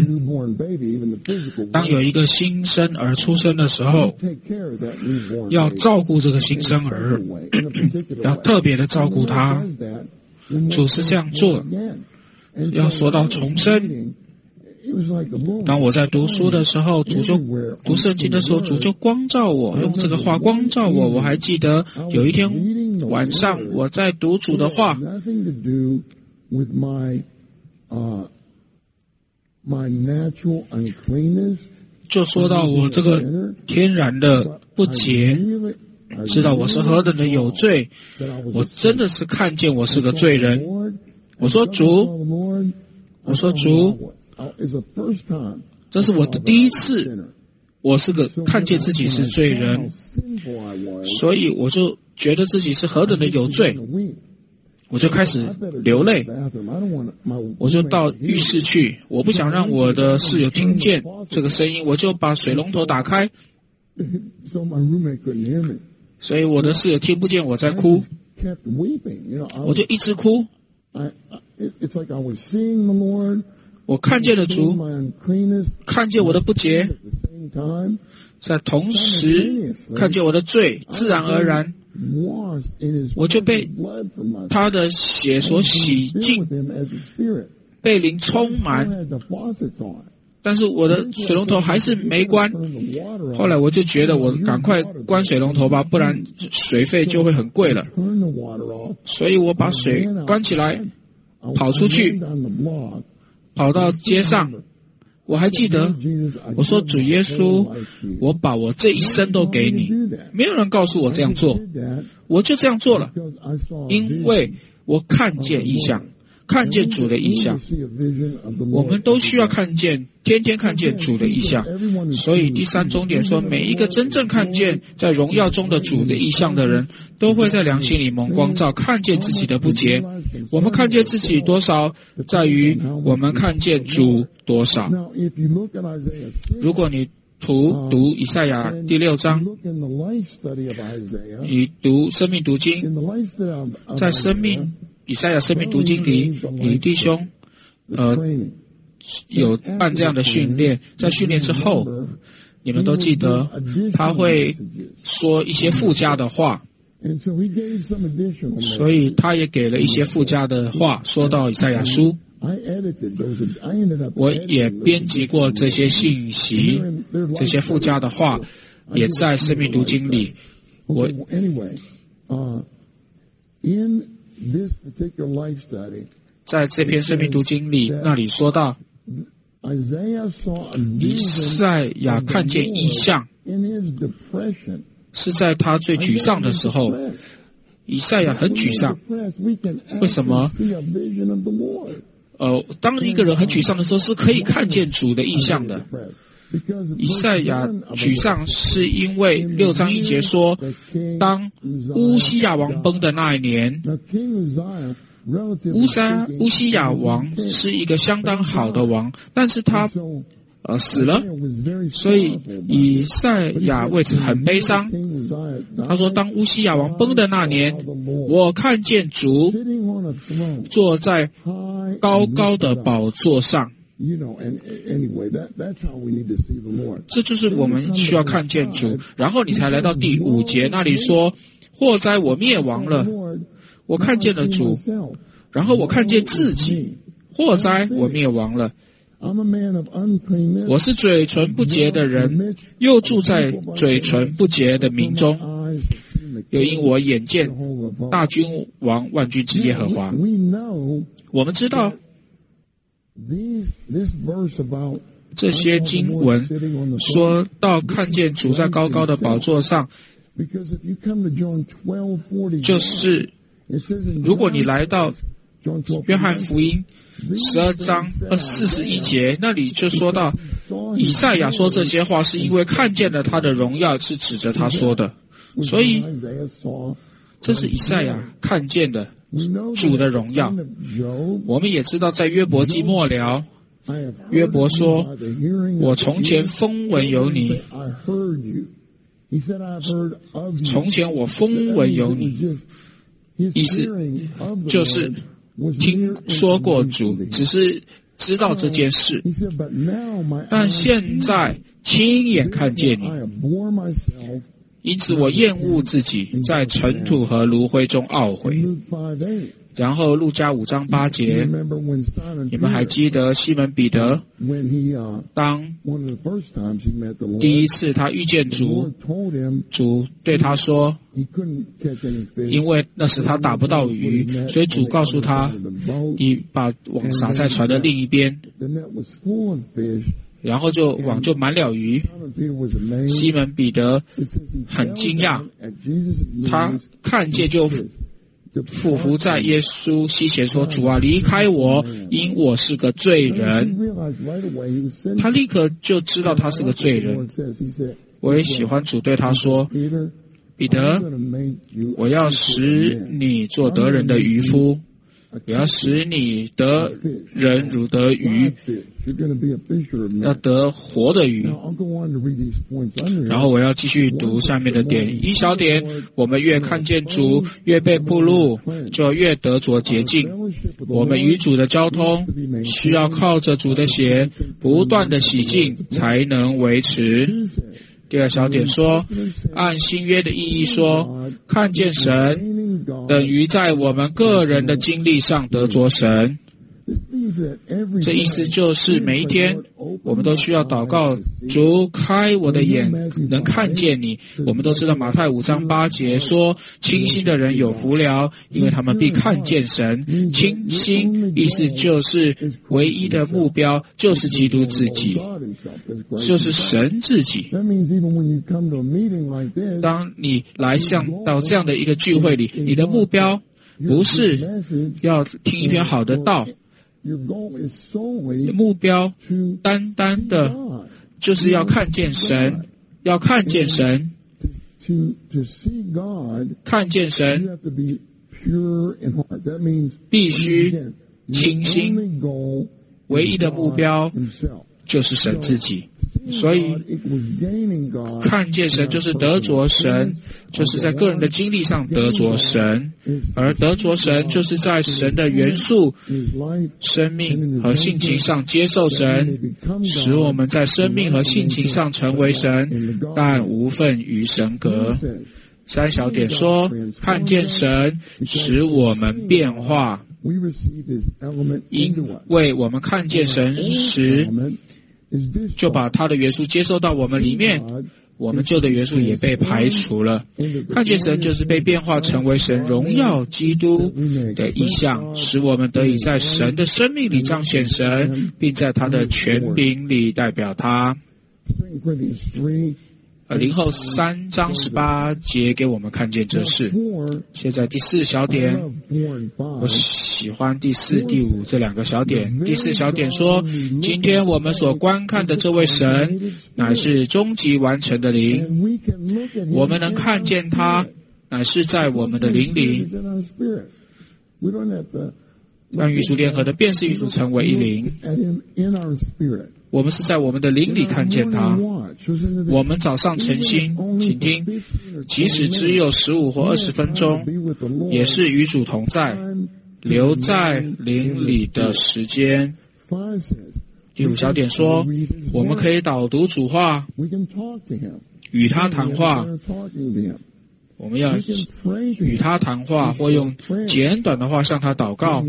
当有一个新生儿出生的时候，要照顾这个新生儿，要特别的照顾他。主是这样做。要说到重生，当我在读书的时候，主就读圣经的时候，主就光照我，用这个话光照我。我还记得有一天晚上我在读主的话，就说到我这个天然的不洁，知道我是何等的有罪，我真的是看见我是个罪人。我说主，这是我的第一次，我是个看见自己是罪人，所以我就觉得自己是何等的有罪，我就开始流泪，我就到浴室去，我不想让我的室友听见这个声音，我就把水龙头打开，所以我的室友听不见我在哭，我就一直哭。我看见了主，看见我的不洁，在同时看见我的罪，自然而然我就被他的血所洗净，被灵充满，但是我的水龙头还是没关。后来我就觉得我赶快关水龙头吧，不然水费就会很贵了。所以我把水关起来，跑出去，跑到街上。我还记得我说，主耶稣，我把我这一生都给你，没有人告诉我这样做，我就这样做了，因为我看见异象， 看见主的意象，我们都需要看见，天天看见主的意象。所以第三重点说，每一个真正看见在荣耀中的主的意象的人，都会在良心里蒙光照，看见自己的不洁。我们看见自己多少，在于我们看见主多少。如果你读以赛亚第6章，你读生命读经，在以赛亚生命读经里，你弟兄有办这样的训练，在训练之后，你们都记得他会说一些附加的话，所以他也给了一些附加的话，说到以赛亚书。我也编辑过这些信息，这些附加的话也在生命读经里。在这篇生命读经里，那里说到以赛亚看见异象，是在他最沮丧的时候。以赛亚很沮丧，为什么？当一个人很沮丧的时候，是可以看见主的意象的。以赛亚沮丧是因为6章1节说，当乌西亚王崩的那一年，乌西亚王是一个相当好的王，但是他死了，所以以赛亚为此很悲伤。他说，当乌西亚王崩的那年，我看见主坐在高高的宝座上。这就是我们需要看见主。然后你才来到第5节，那里说，祸哉我灭亡了，我看见了主。然后我看见自己，祸哉我灭亡了，我是嘴唇不洁的人，又住在嘴唇不洁的民中，又因我眼见大君王万军之耶和华。我们知道这些经文说到看见主在高高的宝座上，就是如果你来到约翰福音12章41节，那里就说到以赛亚说这些话是因为看见了他的荣耀，是指着他说的。所以这是以赛亚看见的主的荣耀。我们也知道在约伯记末了，约伯说，我从前风闻有你，从前我风闻有你，意思就是听说过主，只是知道这件事，但现在亲眼看见你，因此我厌恶自己，在尘土和炉灰中懊悔。然后路加5章8节，你们还记得西门彼得当第一次他遇见主，主对他说，因为那时他打不到鱼，所以主告诉他，你把网撒在船的另一边，然后网就满了鱼。西门彼得很惊讶，他看见就俯伏在耶稣膝前说，主啊，离开我，因我是个罪人。他立刻就知道他是个罪人。我也喜欢主对他说，彼得，我要使你做得人的渔夫，我要使你得人如得鱼，要得活的鱼。然后我要继续读下面的点。1小点，我们越看见主，越被暴露，就越得着洁净。我们与主的交通需要靠着主的血不断的洗净才能维持。第2小点说，按新约的意义说，看见神等于在我们个人的经历上得着神。这意思就是每一天我们都需要祷告，主开我的眼能看见你。我们都知道马太5章8节说，清心的人有福了，因为他们必看见神。清心意思就是唯一的目标就是基督自己，就是神自己。当你来到这样的一个聚会里，你的目标不是要听一篇好的道，目标单单的就是要看见神，要看见神，看见神必须清心，唯一的目标就是神自己。所以看见神就是得着神，就是在个人的经历上得着神，而得着神就是在神的元素、生命和性情上接受神，使我们在生命和性情上成为神，但无分与神隔。3小点说，看见神使我们变化，因为我们看见神时就把他的元素接受到我们里面，我们旧的元素也被排除了。看见神就是被变化成为神荣耀基督的意象，使我们得以在神的生命里彰显神，并在他的权柄里代表他。林后3章18节给我们看见这事。现在第4小点，我喜欢第4、第5这2个小点。第4小点说，今天我们所观看的这位神乃是终极完成的灵，我们能看见他乃是在我们的灵里，让与主联合的便是与主成为一灵。我们是在我们的灵里看见他。我们早上晨星，请听，即使只有15或20分钟，也是与主同在，留在灵里的时间。第5小点说，我们可以导读主话，与他谈话。我们要与他谈话，或用简短的话向他祷告，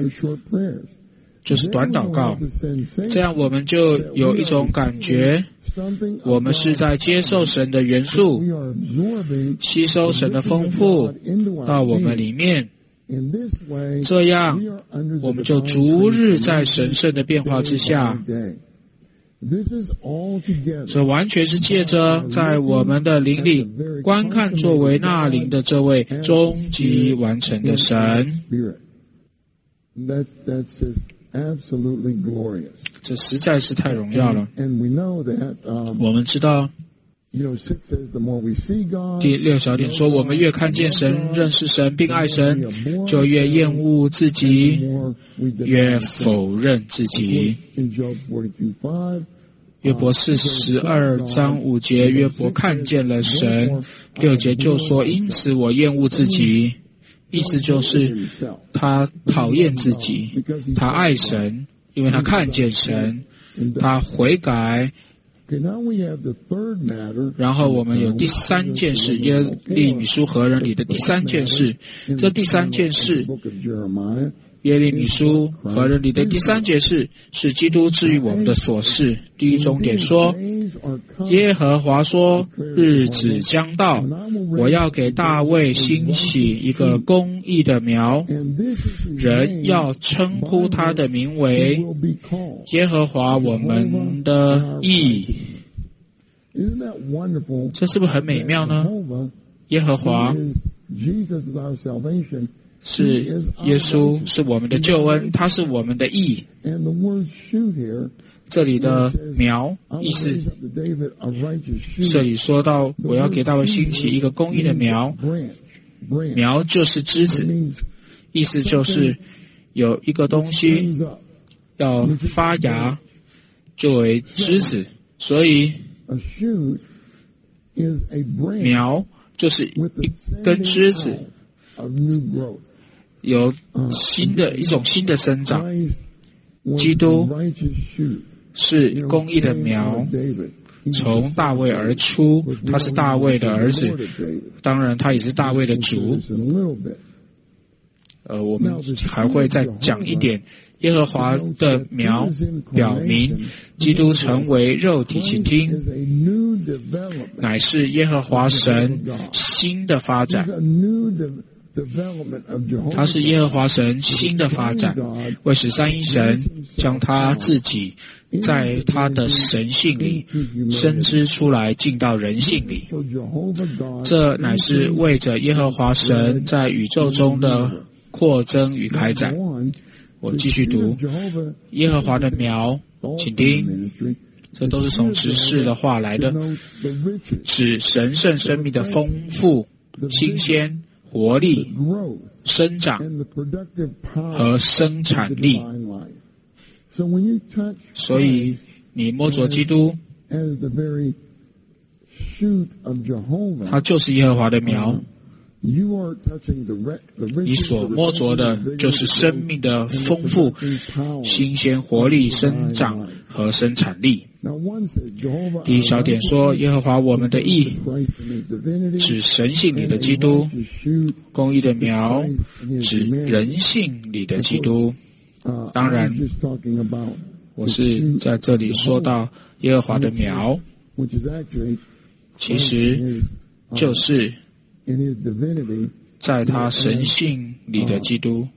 就是短祷告。这样我们就有一种感觉，我们是在接受神的元素，吸收神的丰富到我们里面，这样我们就逐日在神圣的变化之下。这完全是借着在我们的灵里观看作为那灵的这位终极完成的神。这实在是太荣耀了。我们知道第6小点说，我们越看见神、认识神并爱神，就越厌恶自己，越否认自己。约伯42章5节，约伯看见了神。6节就说，因此我厌恶自己，意思就是他讨厌自己，他爱神，因为他看见神，他悔改。然后我们有第3件事，耶利米书何人里的第3件事。这第3件事，耶利米书何人里的第3件事是基督治愈我们的所事。第一重点说，耶和华说，日子将到，我要给大卫兴起一个公义的苗，人要称呼他的名为耶和华我们的义。这是不是很美妙呢？耶和华是耶稣，是我们的救恩，他是我们的义。这里的苗意思，这里说到我要给大卫兴起一个公义的苗，苗就是枝子，意思就是有一个东西要发芽作为枝子，所以苗就是一根枝子，有一种新的生长。基督是公义的苗，从大卫而出，他是大卫的儿子，当然他也是大卫的主。我们还会再讲一点，耶和华的苗表明基督成为肉体，请听，乃是耶和华神新的发展。他是耶和华神新的发展，为使三一神将他自己在他的神性里深知出来，进到人性里。这乃是为着耶和华神在宇宙中的扩增与开展。我继续读，耶和华的苗，请听，这都是从执事的话来的，指神圣生命的丰富、新鲜、活力、生长和生产力。所以你摸着基督，他就是耶和华的苗，你所摸着的就是生命的丰富、新鲜、活力、生长和生产力。第一小点说，耶和华我们的义，指神性里的基督；公义的苗，指人性里的基督。当然，我是在这里说到耶和华的苗，其实就是在他神性里的基督。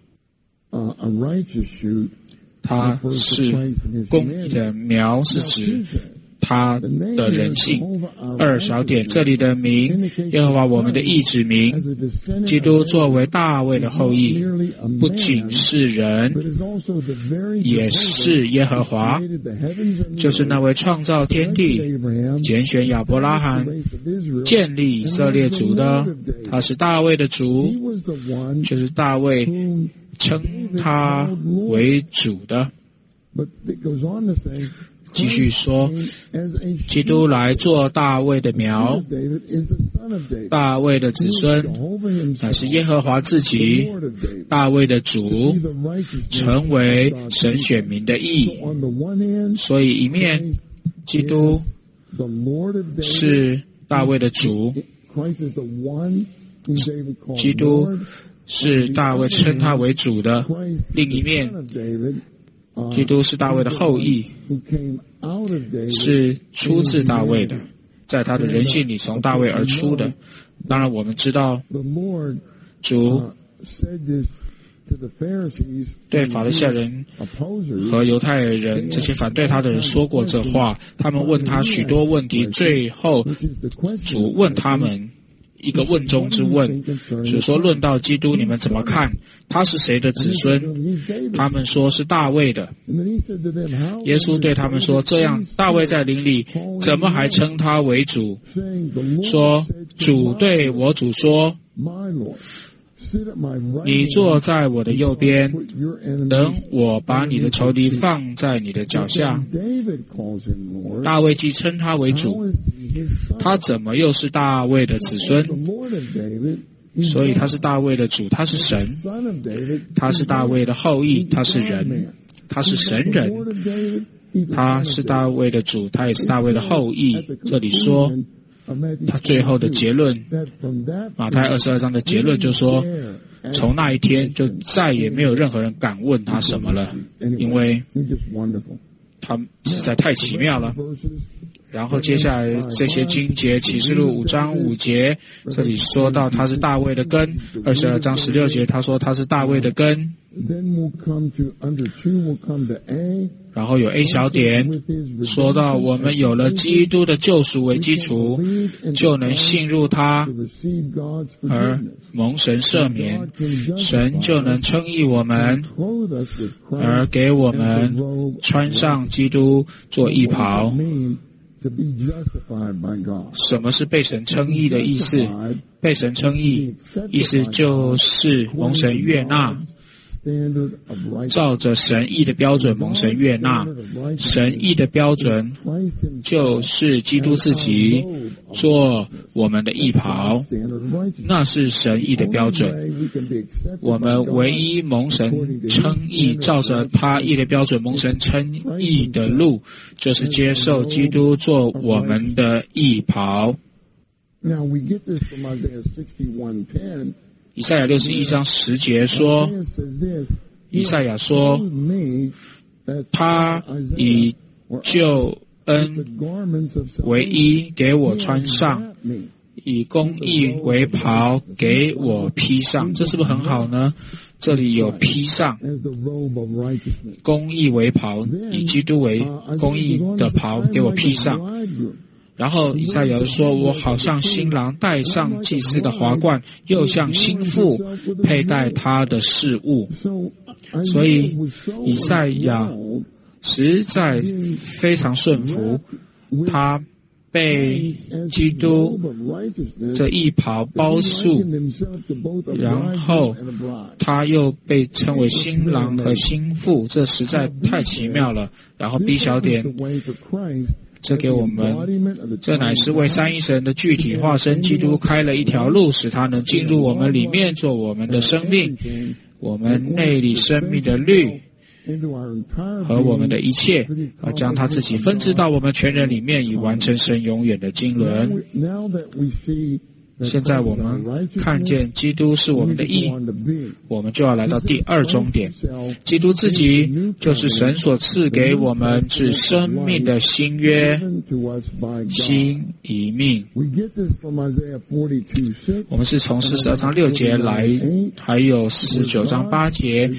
他是公义的苗，是指他的人性。二小点，这里的名，耶和华我们的义指名，基督作为大卫的后裔，不仅是人，也是耶和华，就是那位创造天地、拣选亚伯拉罕、建立以色列族的。他是大卫的族，就是大卫称他为主的。继续说，基督来做大卫的苗，大卫的子孙，乃是耶和华自己，大卫的主，成为神选民的义。所以一面基督是大卫的主，基督是大卫称他为主的，另一面基督是大卫的后裔，是出自大卫的，在他的人性里从大卫而出的。当然我们知道主对法利赛人和犹太人这些反对他的人说过这话，他们问他许多问题，最后主问他们一个问中之问，只说论到基督你们怎么看，他是谁的子孙？他们说是大卫的。耶稣对他们说，这样大卫在灵里怎么还称他为主？说主对我主说，你坐在我的右边，等我把你的仇敌放在你的脚下。大卫既称他为主，他怎么又是大卫的子孙？所以他是大卫的主，他是神，他是大卫的后裔，他是人，他是神人，他是大卫的主，他也是大卫的后裔。这里说他最后的结论，马太22章的结论就说，从那一天就再也没有任何人敢问他什么了，因为他实在太奇妙了。然后接下来这些经节，启示录5章5节，这里说到他是大卫的根，22章16节他说他是大卫的根。然后有 A 小点说到，我们有了基督的救赎为基础，就能信入他而蒙神赦免，神就能称义我们，而给我们穿上基督做义袍。什么是被神称义的意思？被神称义意思就是蒙神悦纳，照着神义的标准蒙神悦纳。神义的标准就是基督自己做我们的义袍，那是神义的标准。我们唯一蒙神称义，照着他义的标准蒙神称义的路，就是接受基督做我们的义袍。以赛亚61章10节说，以赛亚说，他以救恩为衣给我穿上，以公义为袍给我披上。这是不是很好呢？这里有披上，公义为袍，以基督为公义的袍给我披上。 然后以赛亚说，我好像新郎戴上祭司的华冠，又像新妇佩戴他的饰物。所以以赛亚实在非常顺服，他被基督这一袍包束，然后他又被称为新郎和新妇，这实在太奇妙了。然后 B 小点，这给我们，这乃是为三一神的具体化身基督开了一条路，使他能进入我们里面，做我们的生命，我们内里生命的律和我们的一切，而将他自己分支到我们全人里面，以完成神永远的经纶。现在我们看见基督是我们的义，我们就要来到第二终点。基督自己就是神所赐给我们是生命的新约，新一命。我们是从42章6节来，还有49章8节，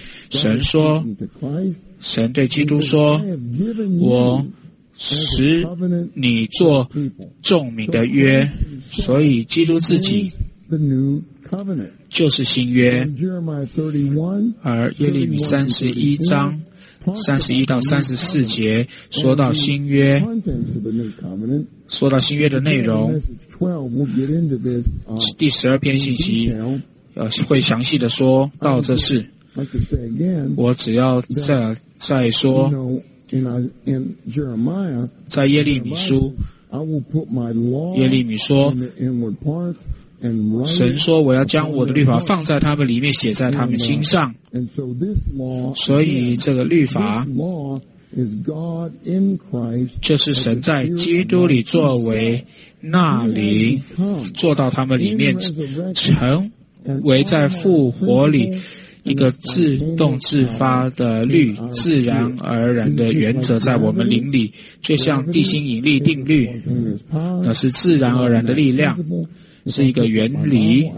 神对基督说，我使你做众民的约，所以基督自己就是新约。而耶利米31章31到34节说到新约，说到新约的内容，第12篇信息会详细的说到这事。我只要再说，在耶利米书，耶利米说，神说我要将我的律法放在他们里面，写在他们心上。所以这个律法就是神在基督里作为那灵，做到他们里面，成为在复活里一个自动自发的律，自然而然的原则在我们灵里，就像地心引力定律，那是自然而然的力量，是一个原理。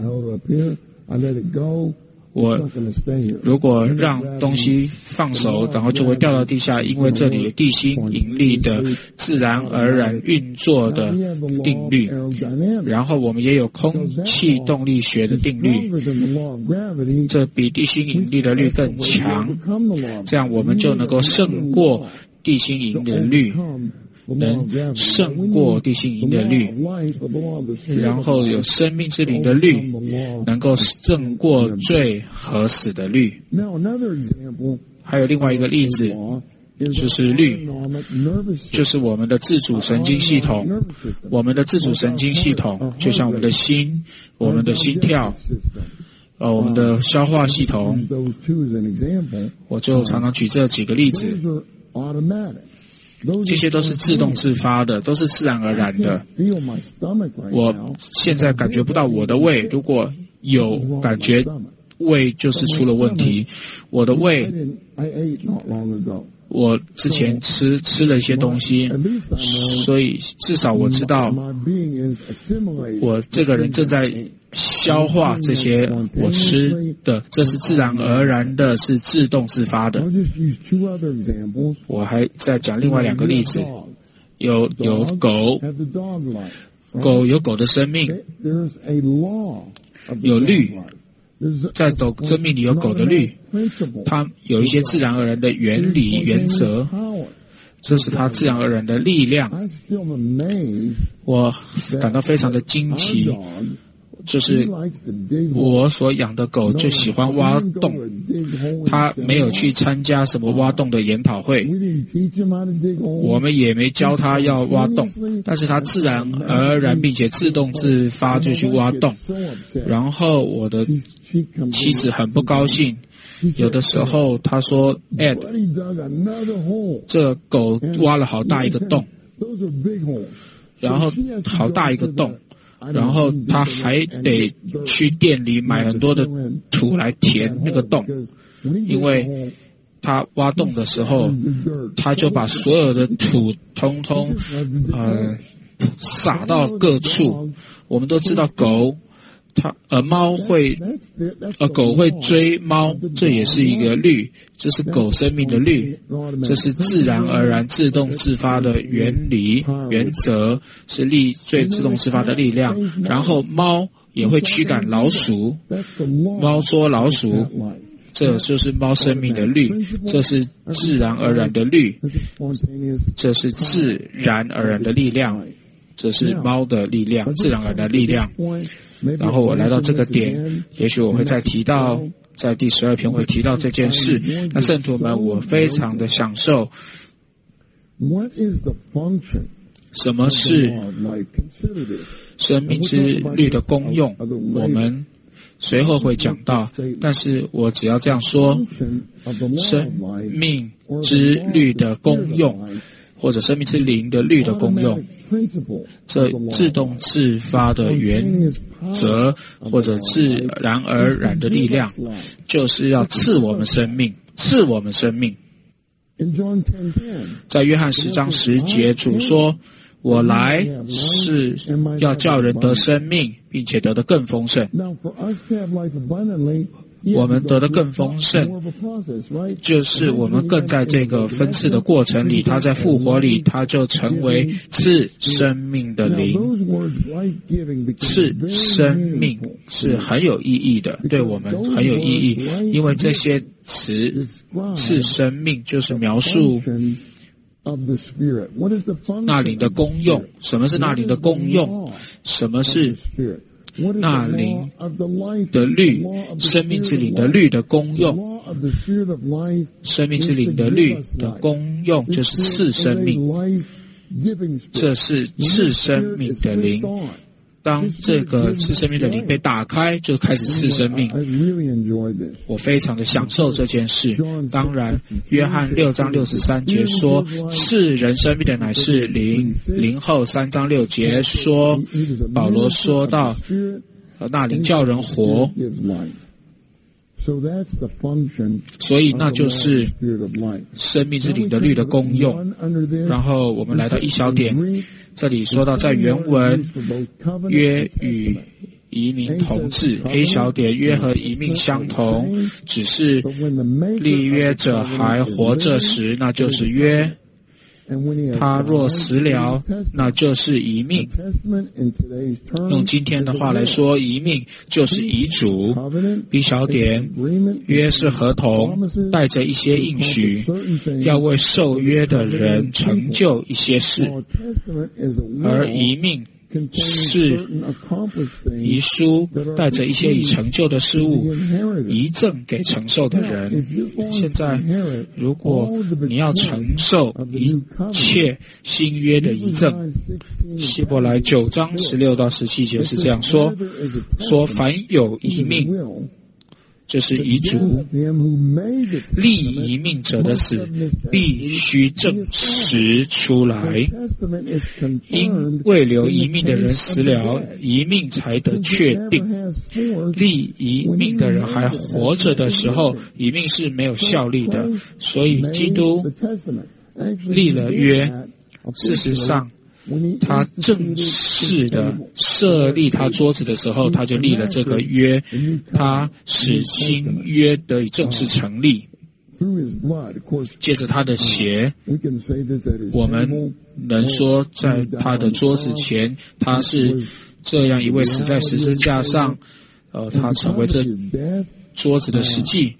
我如果让东西放手，然后就会掉到地下，因为这里有地心引力的自然而然运作的定律。然后我们也有空气动力学的定律，这比地心引力的律更强，这样我们就能够胜过地心引力的律，能胜过地心引力的律，然后有生命之灵的律，能够胜过罪和死的律。还有另外一个例子，就是律，就是我们的自主神经系统。我们的自主神经系统就像我们的心，我们的心跳，我们的消化系统。我就常常举这几个例子，这些都是自动自发的，都是自然而然的。我现在感觉不到我的胃，如果有感觉，胃就是出了问题。我的胃，我之前吃了一些东西，所以至少我知道我这个人正在消化这些我吃的，这是自然而然的，是自动自发的。我还再讲另外2个例子，有狗，狗有狗的生命，有律，在狗生命里有狗的律，它有一些自然而然的原理原则，这是它自然而然的力量。我感到非常的惊奇，就是我所养的狗就喜欢挖洞，它没有去参加什么挖洞的研讨会，我们也没教它要挖洞，但是它自然而然并且自动自发就去挖洞。然后我的妻子很不高兴，有的时候她说 Ed， 这狗挖了好大一个洞，然后好大一个洞，然后他还得去店里买很多的土来填那个洞，因为他挖洞的时候，他就把所有的土通通撒到各处。我们都知道狗猫会狗会追猫，这也是一个律，这是狗生命的律，这是自然而然自动自发的原理原则，是最自动自发的力量。然后猫也会驱赶老鼠，猫捉老鼠，这就是猫生命的律，这是自然而然的律，这是自然而然的力量，这是猫的力量，自然而然的力量。然后我来到这个点，也许我会再提到，在第12篇会提到这件事。那圣徒们，我非常的享受。什么是生命之律的功用？我们随后会讲到，但是我只要这样说：生命之律的功用，或者生命之灵的律的功用，这自动自发的原则，或者自然而然的力量，就是要赐我们生命，赐我们生命。在约翰10章10节，主说：我来是要叫人得生命，并且得的更丰盛。我们得的更丰盛，就是我们更在这个分赐的过程里，他在复活里，他就成为赐生命的灵。赐生命是很有意义的，对我们很有意义，因为这些词赐生命就是描述那灵的功用。什么是那灵的功用？什么是那灵的律？生命之灵的律的功用，生命之灵的律的功用就是赐生命，这是赐生命的灵。当这个赐生命的灵被打开，就开始赐生命。我非常的享受这件事。当然，约翰6章63节说，赐人生命的乃是灵。灵后3章6节说，保罗说到，那灵叫人活。所以那就是生命之灵的律的功用。然后我们来到一小点，这里说到在原文，约与移民同治，黑小点约和移民相同，只是立约者还活着时，那就是约。他若死了，那就是遗命。用今天的话来说，遗命就是遗嘱。B 小点，约是合同，带着一些应许，要为受约的人成就一些事，而遗命是遗书，带着一些已成就的事物，遗赠给承受的人。现在，如果你要承受一切新约的遗赠，希伯来9章16到17节是这样说：凡有遗命，这是遗嘱，立遗命者的死必须证实出来，因未留遗命的人死了，遗命才得确定。立遗命的人还活着的时候，遗命是没有效力的。所以基督立了约，事实上他正式的设立他桌子的时候，他就立了这个约，他使新约得以正式成立。借着他的血，我们能说在他的桌子前，他是这样一位死在十字架上，他成为这桌子的实际。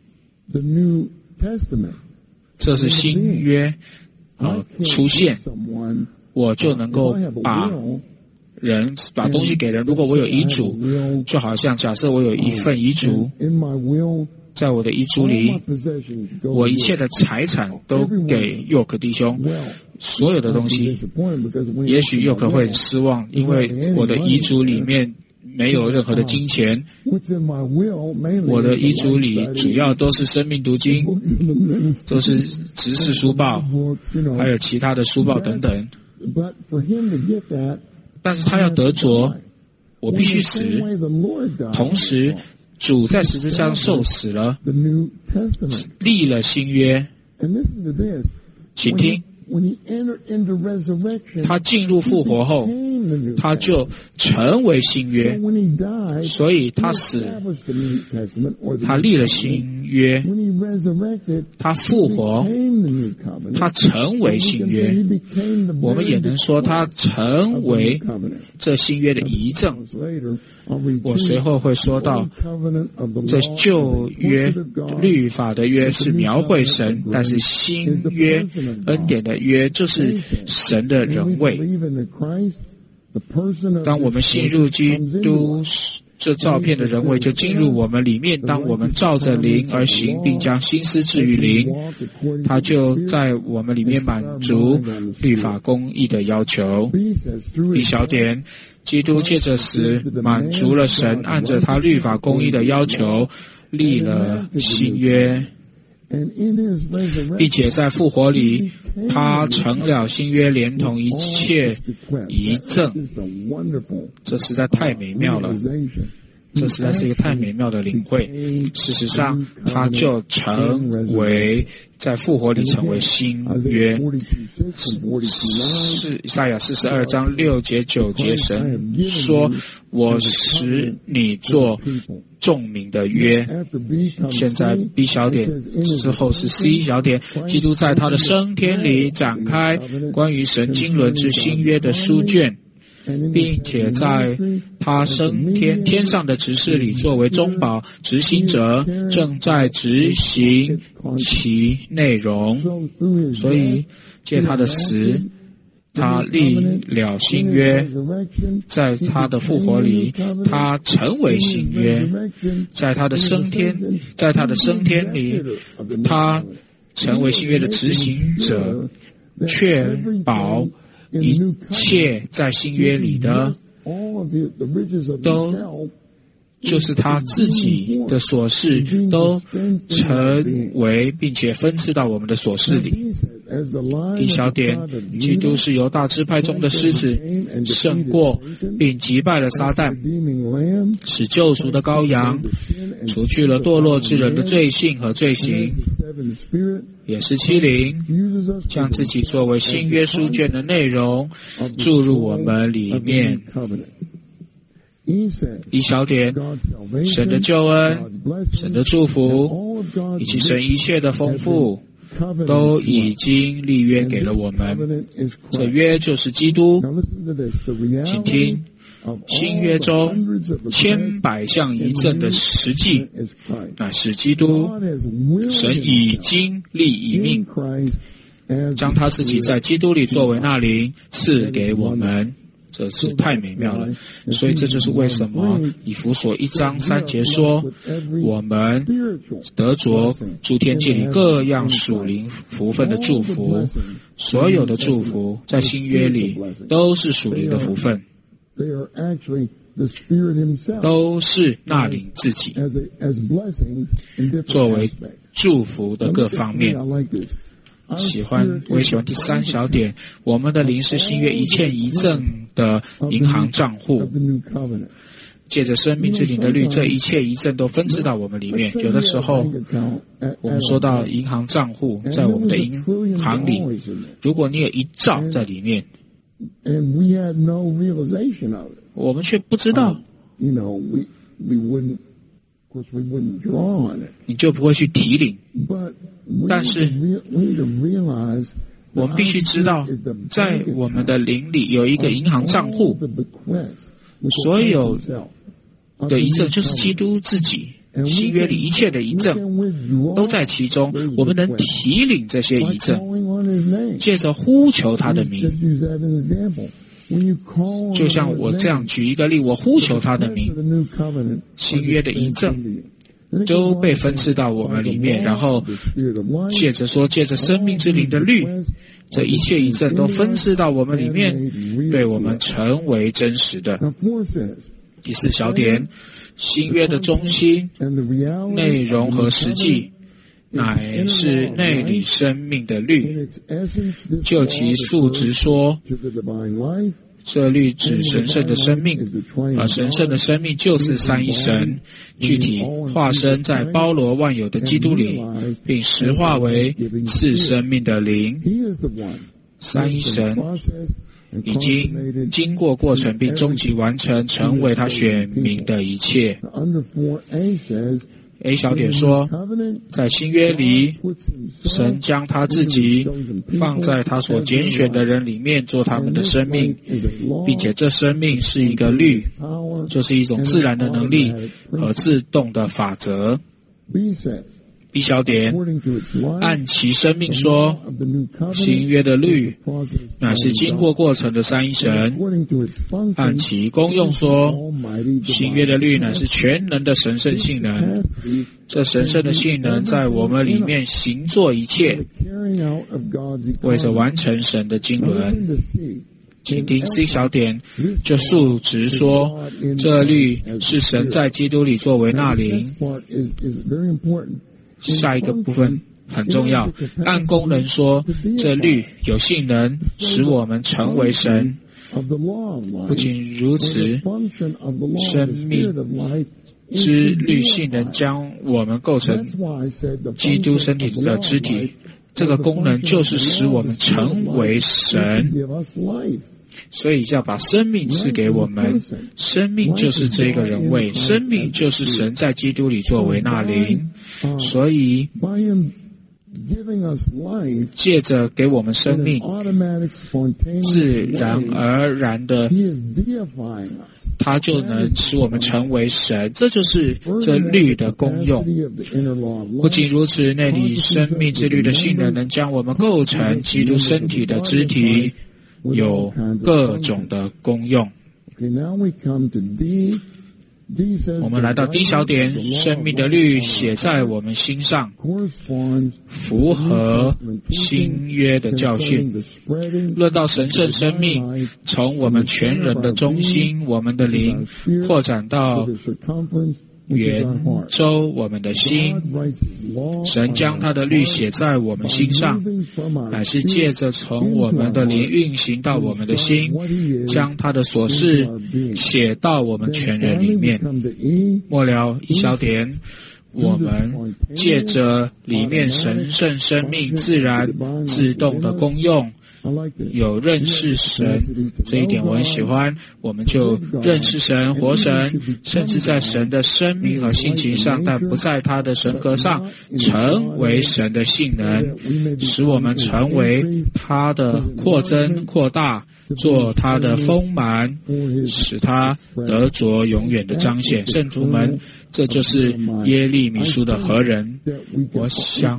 这是新约出现，我就能够把东西给人。如果我有遗嘱，就好像假设我有一份遗嘱，在我的遗嘱里，我一切的财产都给佑可弟兄，所有的东西。也许佑可会很失望，因为我的遗嘱里面没有任何的金钱。我的遗嘱里主要都是生命读经，都是执事书报，还有其他的书报等等。但是他要得着，我必须死。同时，主在十字架上受死了，立了新约。请听，他进入复活后， 他就成为新约。所以他死，他立了新约，他复活，他成为新约。我们也能说他成为这新约的遗证。我随后会说到，这旧约律法的约是描绘神，但是新约恩典的约就是神的人位。当我们信入基督，这照片的人位就进入我们里面。当我们照着灵而行，并将心思置于灵，他就在我们里面满足律法公义的要求。B 小点，基督借着死满足了神按着他律法公义的要求，立了新约，并且在复活里，他成了新约连同一切遗赠。这实在太美妙了，这实在是一个太美妙的领会。事实上，他就成为在复活里成为新约。是以赛亚42章6节9节，神说：“我使你做众民的约。”现在 B 小点之后是 C 小点，基督在他的升天里展开关于神经纶之新约的书卷，并且在他升天上的执事里作为中保执行者，正在执行其内容。所以借他的死，他立了新约，在他的复活里，他成为新约，在他的升天里，他成为新约的执行者，确保一切在新约里的都就是他自己的所事，都成为并且分赐到我们的所事里。第一小点，基督是犹大支派中的狮子，胜过并击败了撒旦，使救赎的羔羊，除去了堕落之人的罪性和罪行，也是欺凌，将自己作为新约书卷的内容注入我们里面。一小点，神的救恩、神的祝福以及神一切的丰富都已经立约给了我们，这约就是基督。请听，新约中千百项遗赠的实际，那是基督。神已经立以命，将他自己在基督里作为那灵赐给我们。这是太美妙了，所以这就是为什么以弗所1章3节说，我们得着诸天界里各样属灵福分的祝福，所有的祝福在新约里都是属灵的福分，都是那灵自己作为祝福的各方面。我也喜欢第3小点，我们的灵是新约一切遗赠的银行账户，借着生命之灵的律，这一切遗赠都分支到我们里面。有的时候我们说到银行账户，在我们的银行里，如果你有一兆在里面，我们却不知道，你就不会去提领。但是我们必须知道，在我们的灵里有一个银行账户，所有的遗赠就是基督自己，新约里一切的遗赠都在其中。我们能提领这些遗赠，借着呼求他的名，就像我这样举一个例，我呼求他的名，新约的遗赠都被分赐到我们里面，然后借着生命之灵的律，这一切遗赠都分赐到我们里面，对我们成为真实的。第4小点，新约的中心、内容和实际，乃是内里生命的律。就其数值说，这律指神圣的生命，而神圣的生命就是三一神，具体化身在包罗万有的基督里，并实化为赐生命的灵。三一神已经经过过程并终极完成，成为他选民的一切。A 小点说，在新约里，神将他自己放在他所拣选的人里面做他们的生命，并且这生命是一个律，就是一种自然的能力和自动的法则。B 小点，按其生命说，新约的律乃是经过过程的三一神；按其功用说，新约的律乃是全能的神圣性能。这神圣的性能在我们里面行作一切，为着完成神的经纶。请听 C 小点，就数值说，这律是神在基督里作为那灵。下一个部分很重要，按功能说，这律有性能使我们成为神。不仅如此，生命之律性能将我们构成基督身体的肢体，这个功能就是使我们成为神。所以要把生命赐给我们，生命就是这个人位，生命就是神在基督里作为那灵。所以借着给我们生命，自然而然的他就能使我们成为神，这就是这律的功用。不仅如此，内里生命之律的性能将我们构成基督身体的肢体，有各种的功用。我们来到 D 小点，生命的律写在我们心上，符合新约的教训。论到神圣生命，从我们全人的中心，我们的灵，扩展到圆周我们的心。神将他的律写在我们心上，乃是借着从我们的灵运行到我们的心，将他的所事写到我们全人里面。末了一小点，我们借着里面神圣生命自然自动的功用，有认识神，这一点我很喜欢。我们就认识神，活神，甚至在神的生命和性情上，但不在他的神格上，成为神的性能，使我们成为他的扩增扩大，做他的丰满，使他得着永远的彰显。圣徒们，这就是耶利米书的何人。我想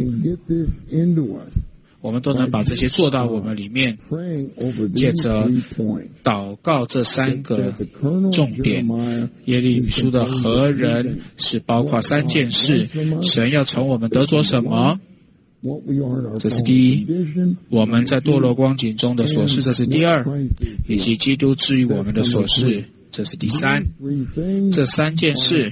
我们都能把这些做到我们里面，借着祷告这三个重点。耶利米书的何人是包括三件事，神要从我们得着什么，这是第一；我们在堕落光景中的所事，这是第二；以及基督治愈我们的所事，这是第三。这三件事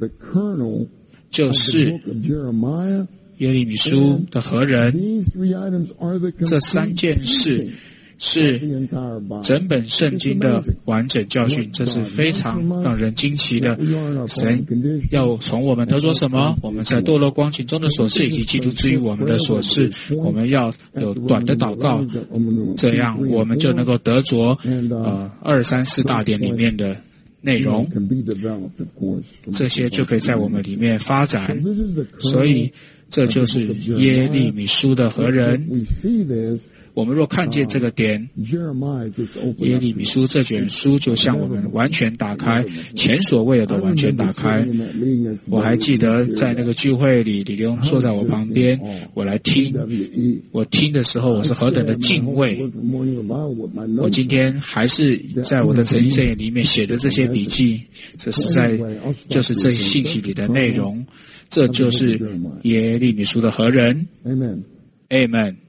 就是耶利米书的何人，这三件事是整本圣经的完整教训，这是非常让人惊奇的。神要从我们得着什么？我们在堕落光景中的所事，以及基督治愈我们的所事，我们要有短的祷告，这样我们就能够得着2、3、4大点里面的内容，这些就可以在我们里面发展。所以这就是耶利米书的何人。我们若看见这个点，耶利米书这卷书就向我们完全打开，前所未有的完全打开。我还记得在那个聚会里，李龙坐在我旁边，我来听，我听的时候我是何等的敬畏。我今天还是在我的诚意圣言里面写的这些笔记，这实在就是这信息里的内容。这就是耶利米书的何人。Amen。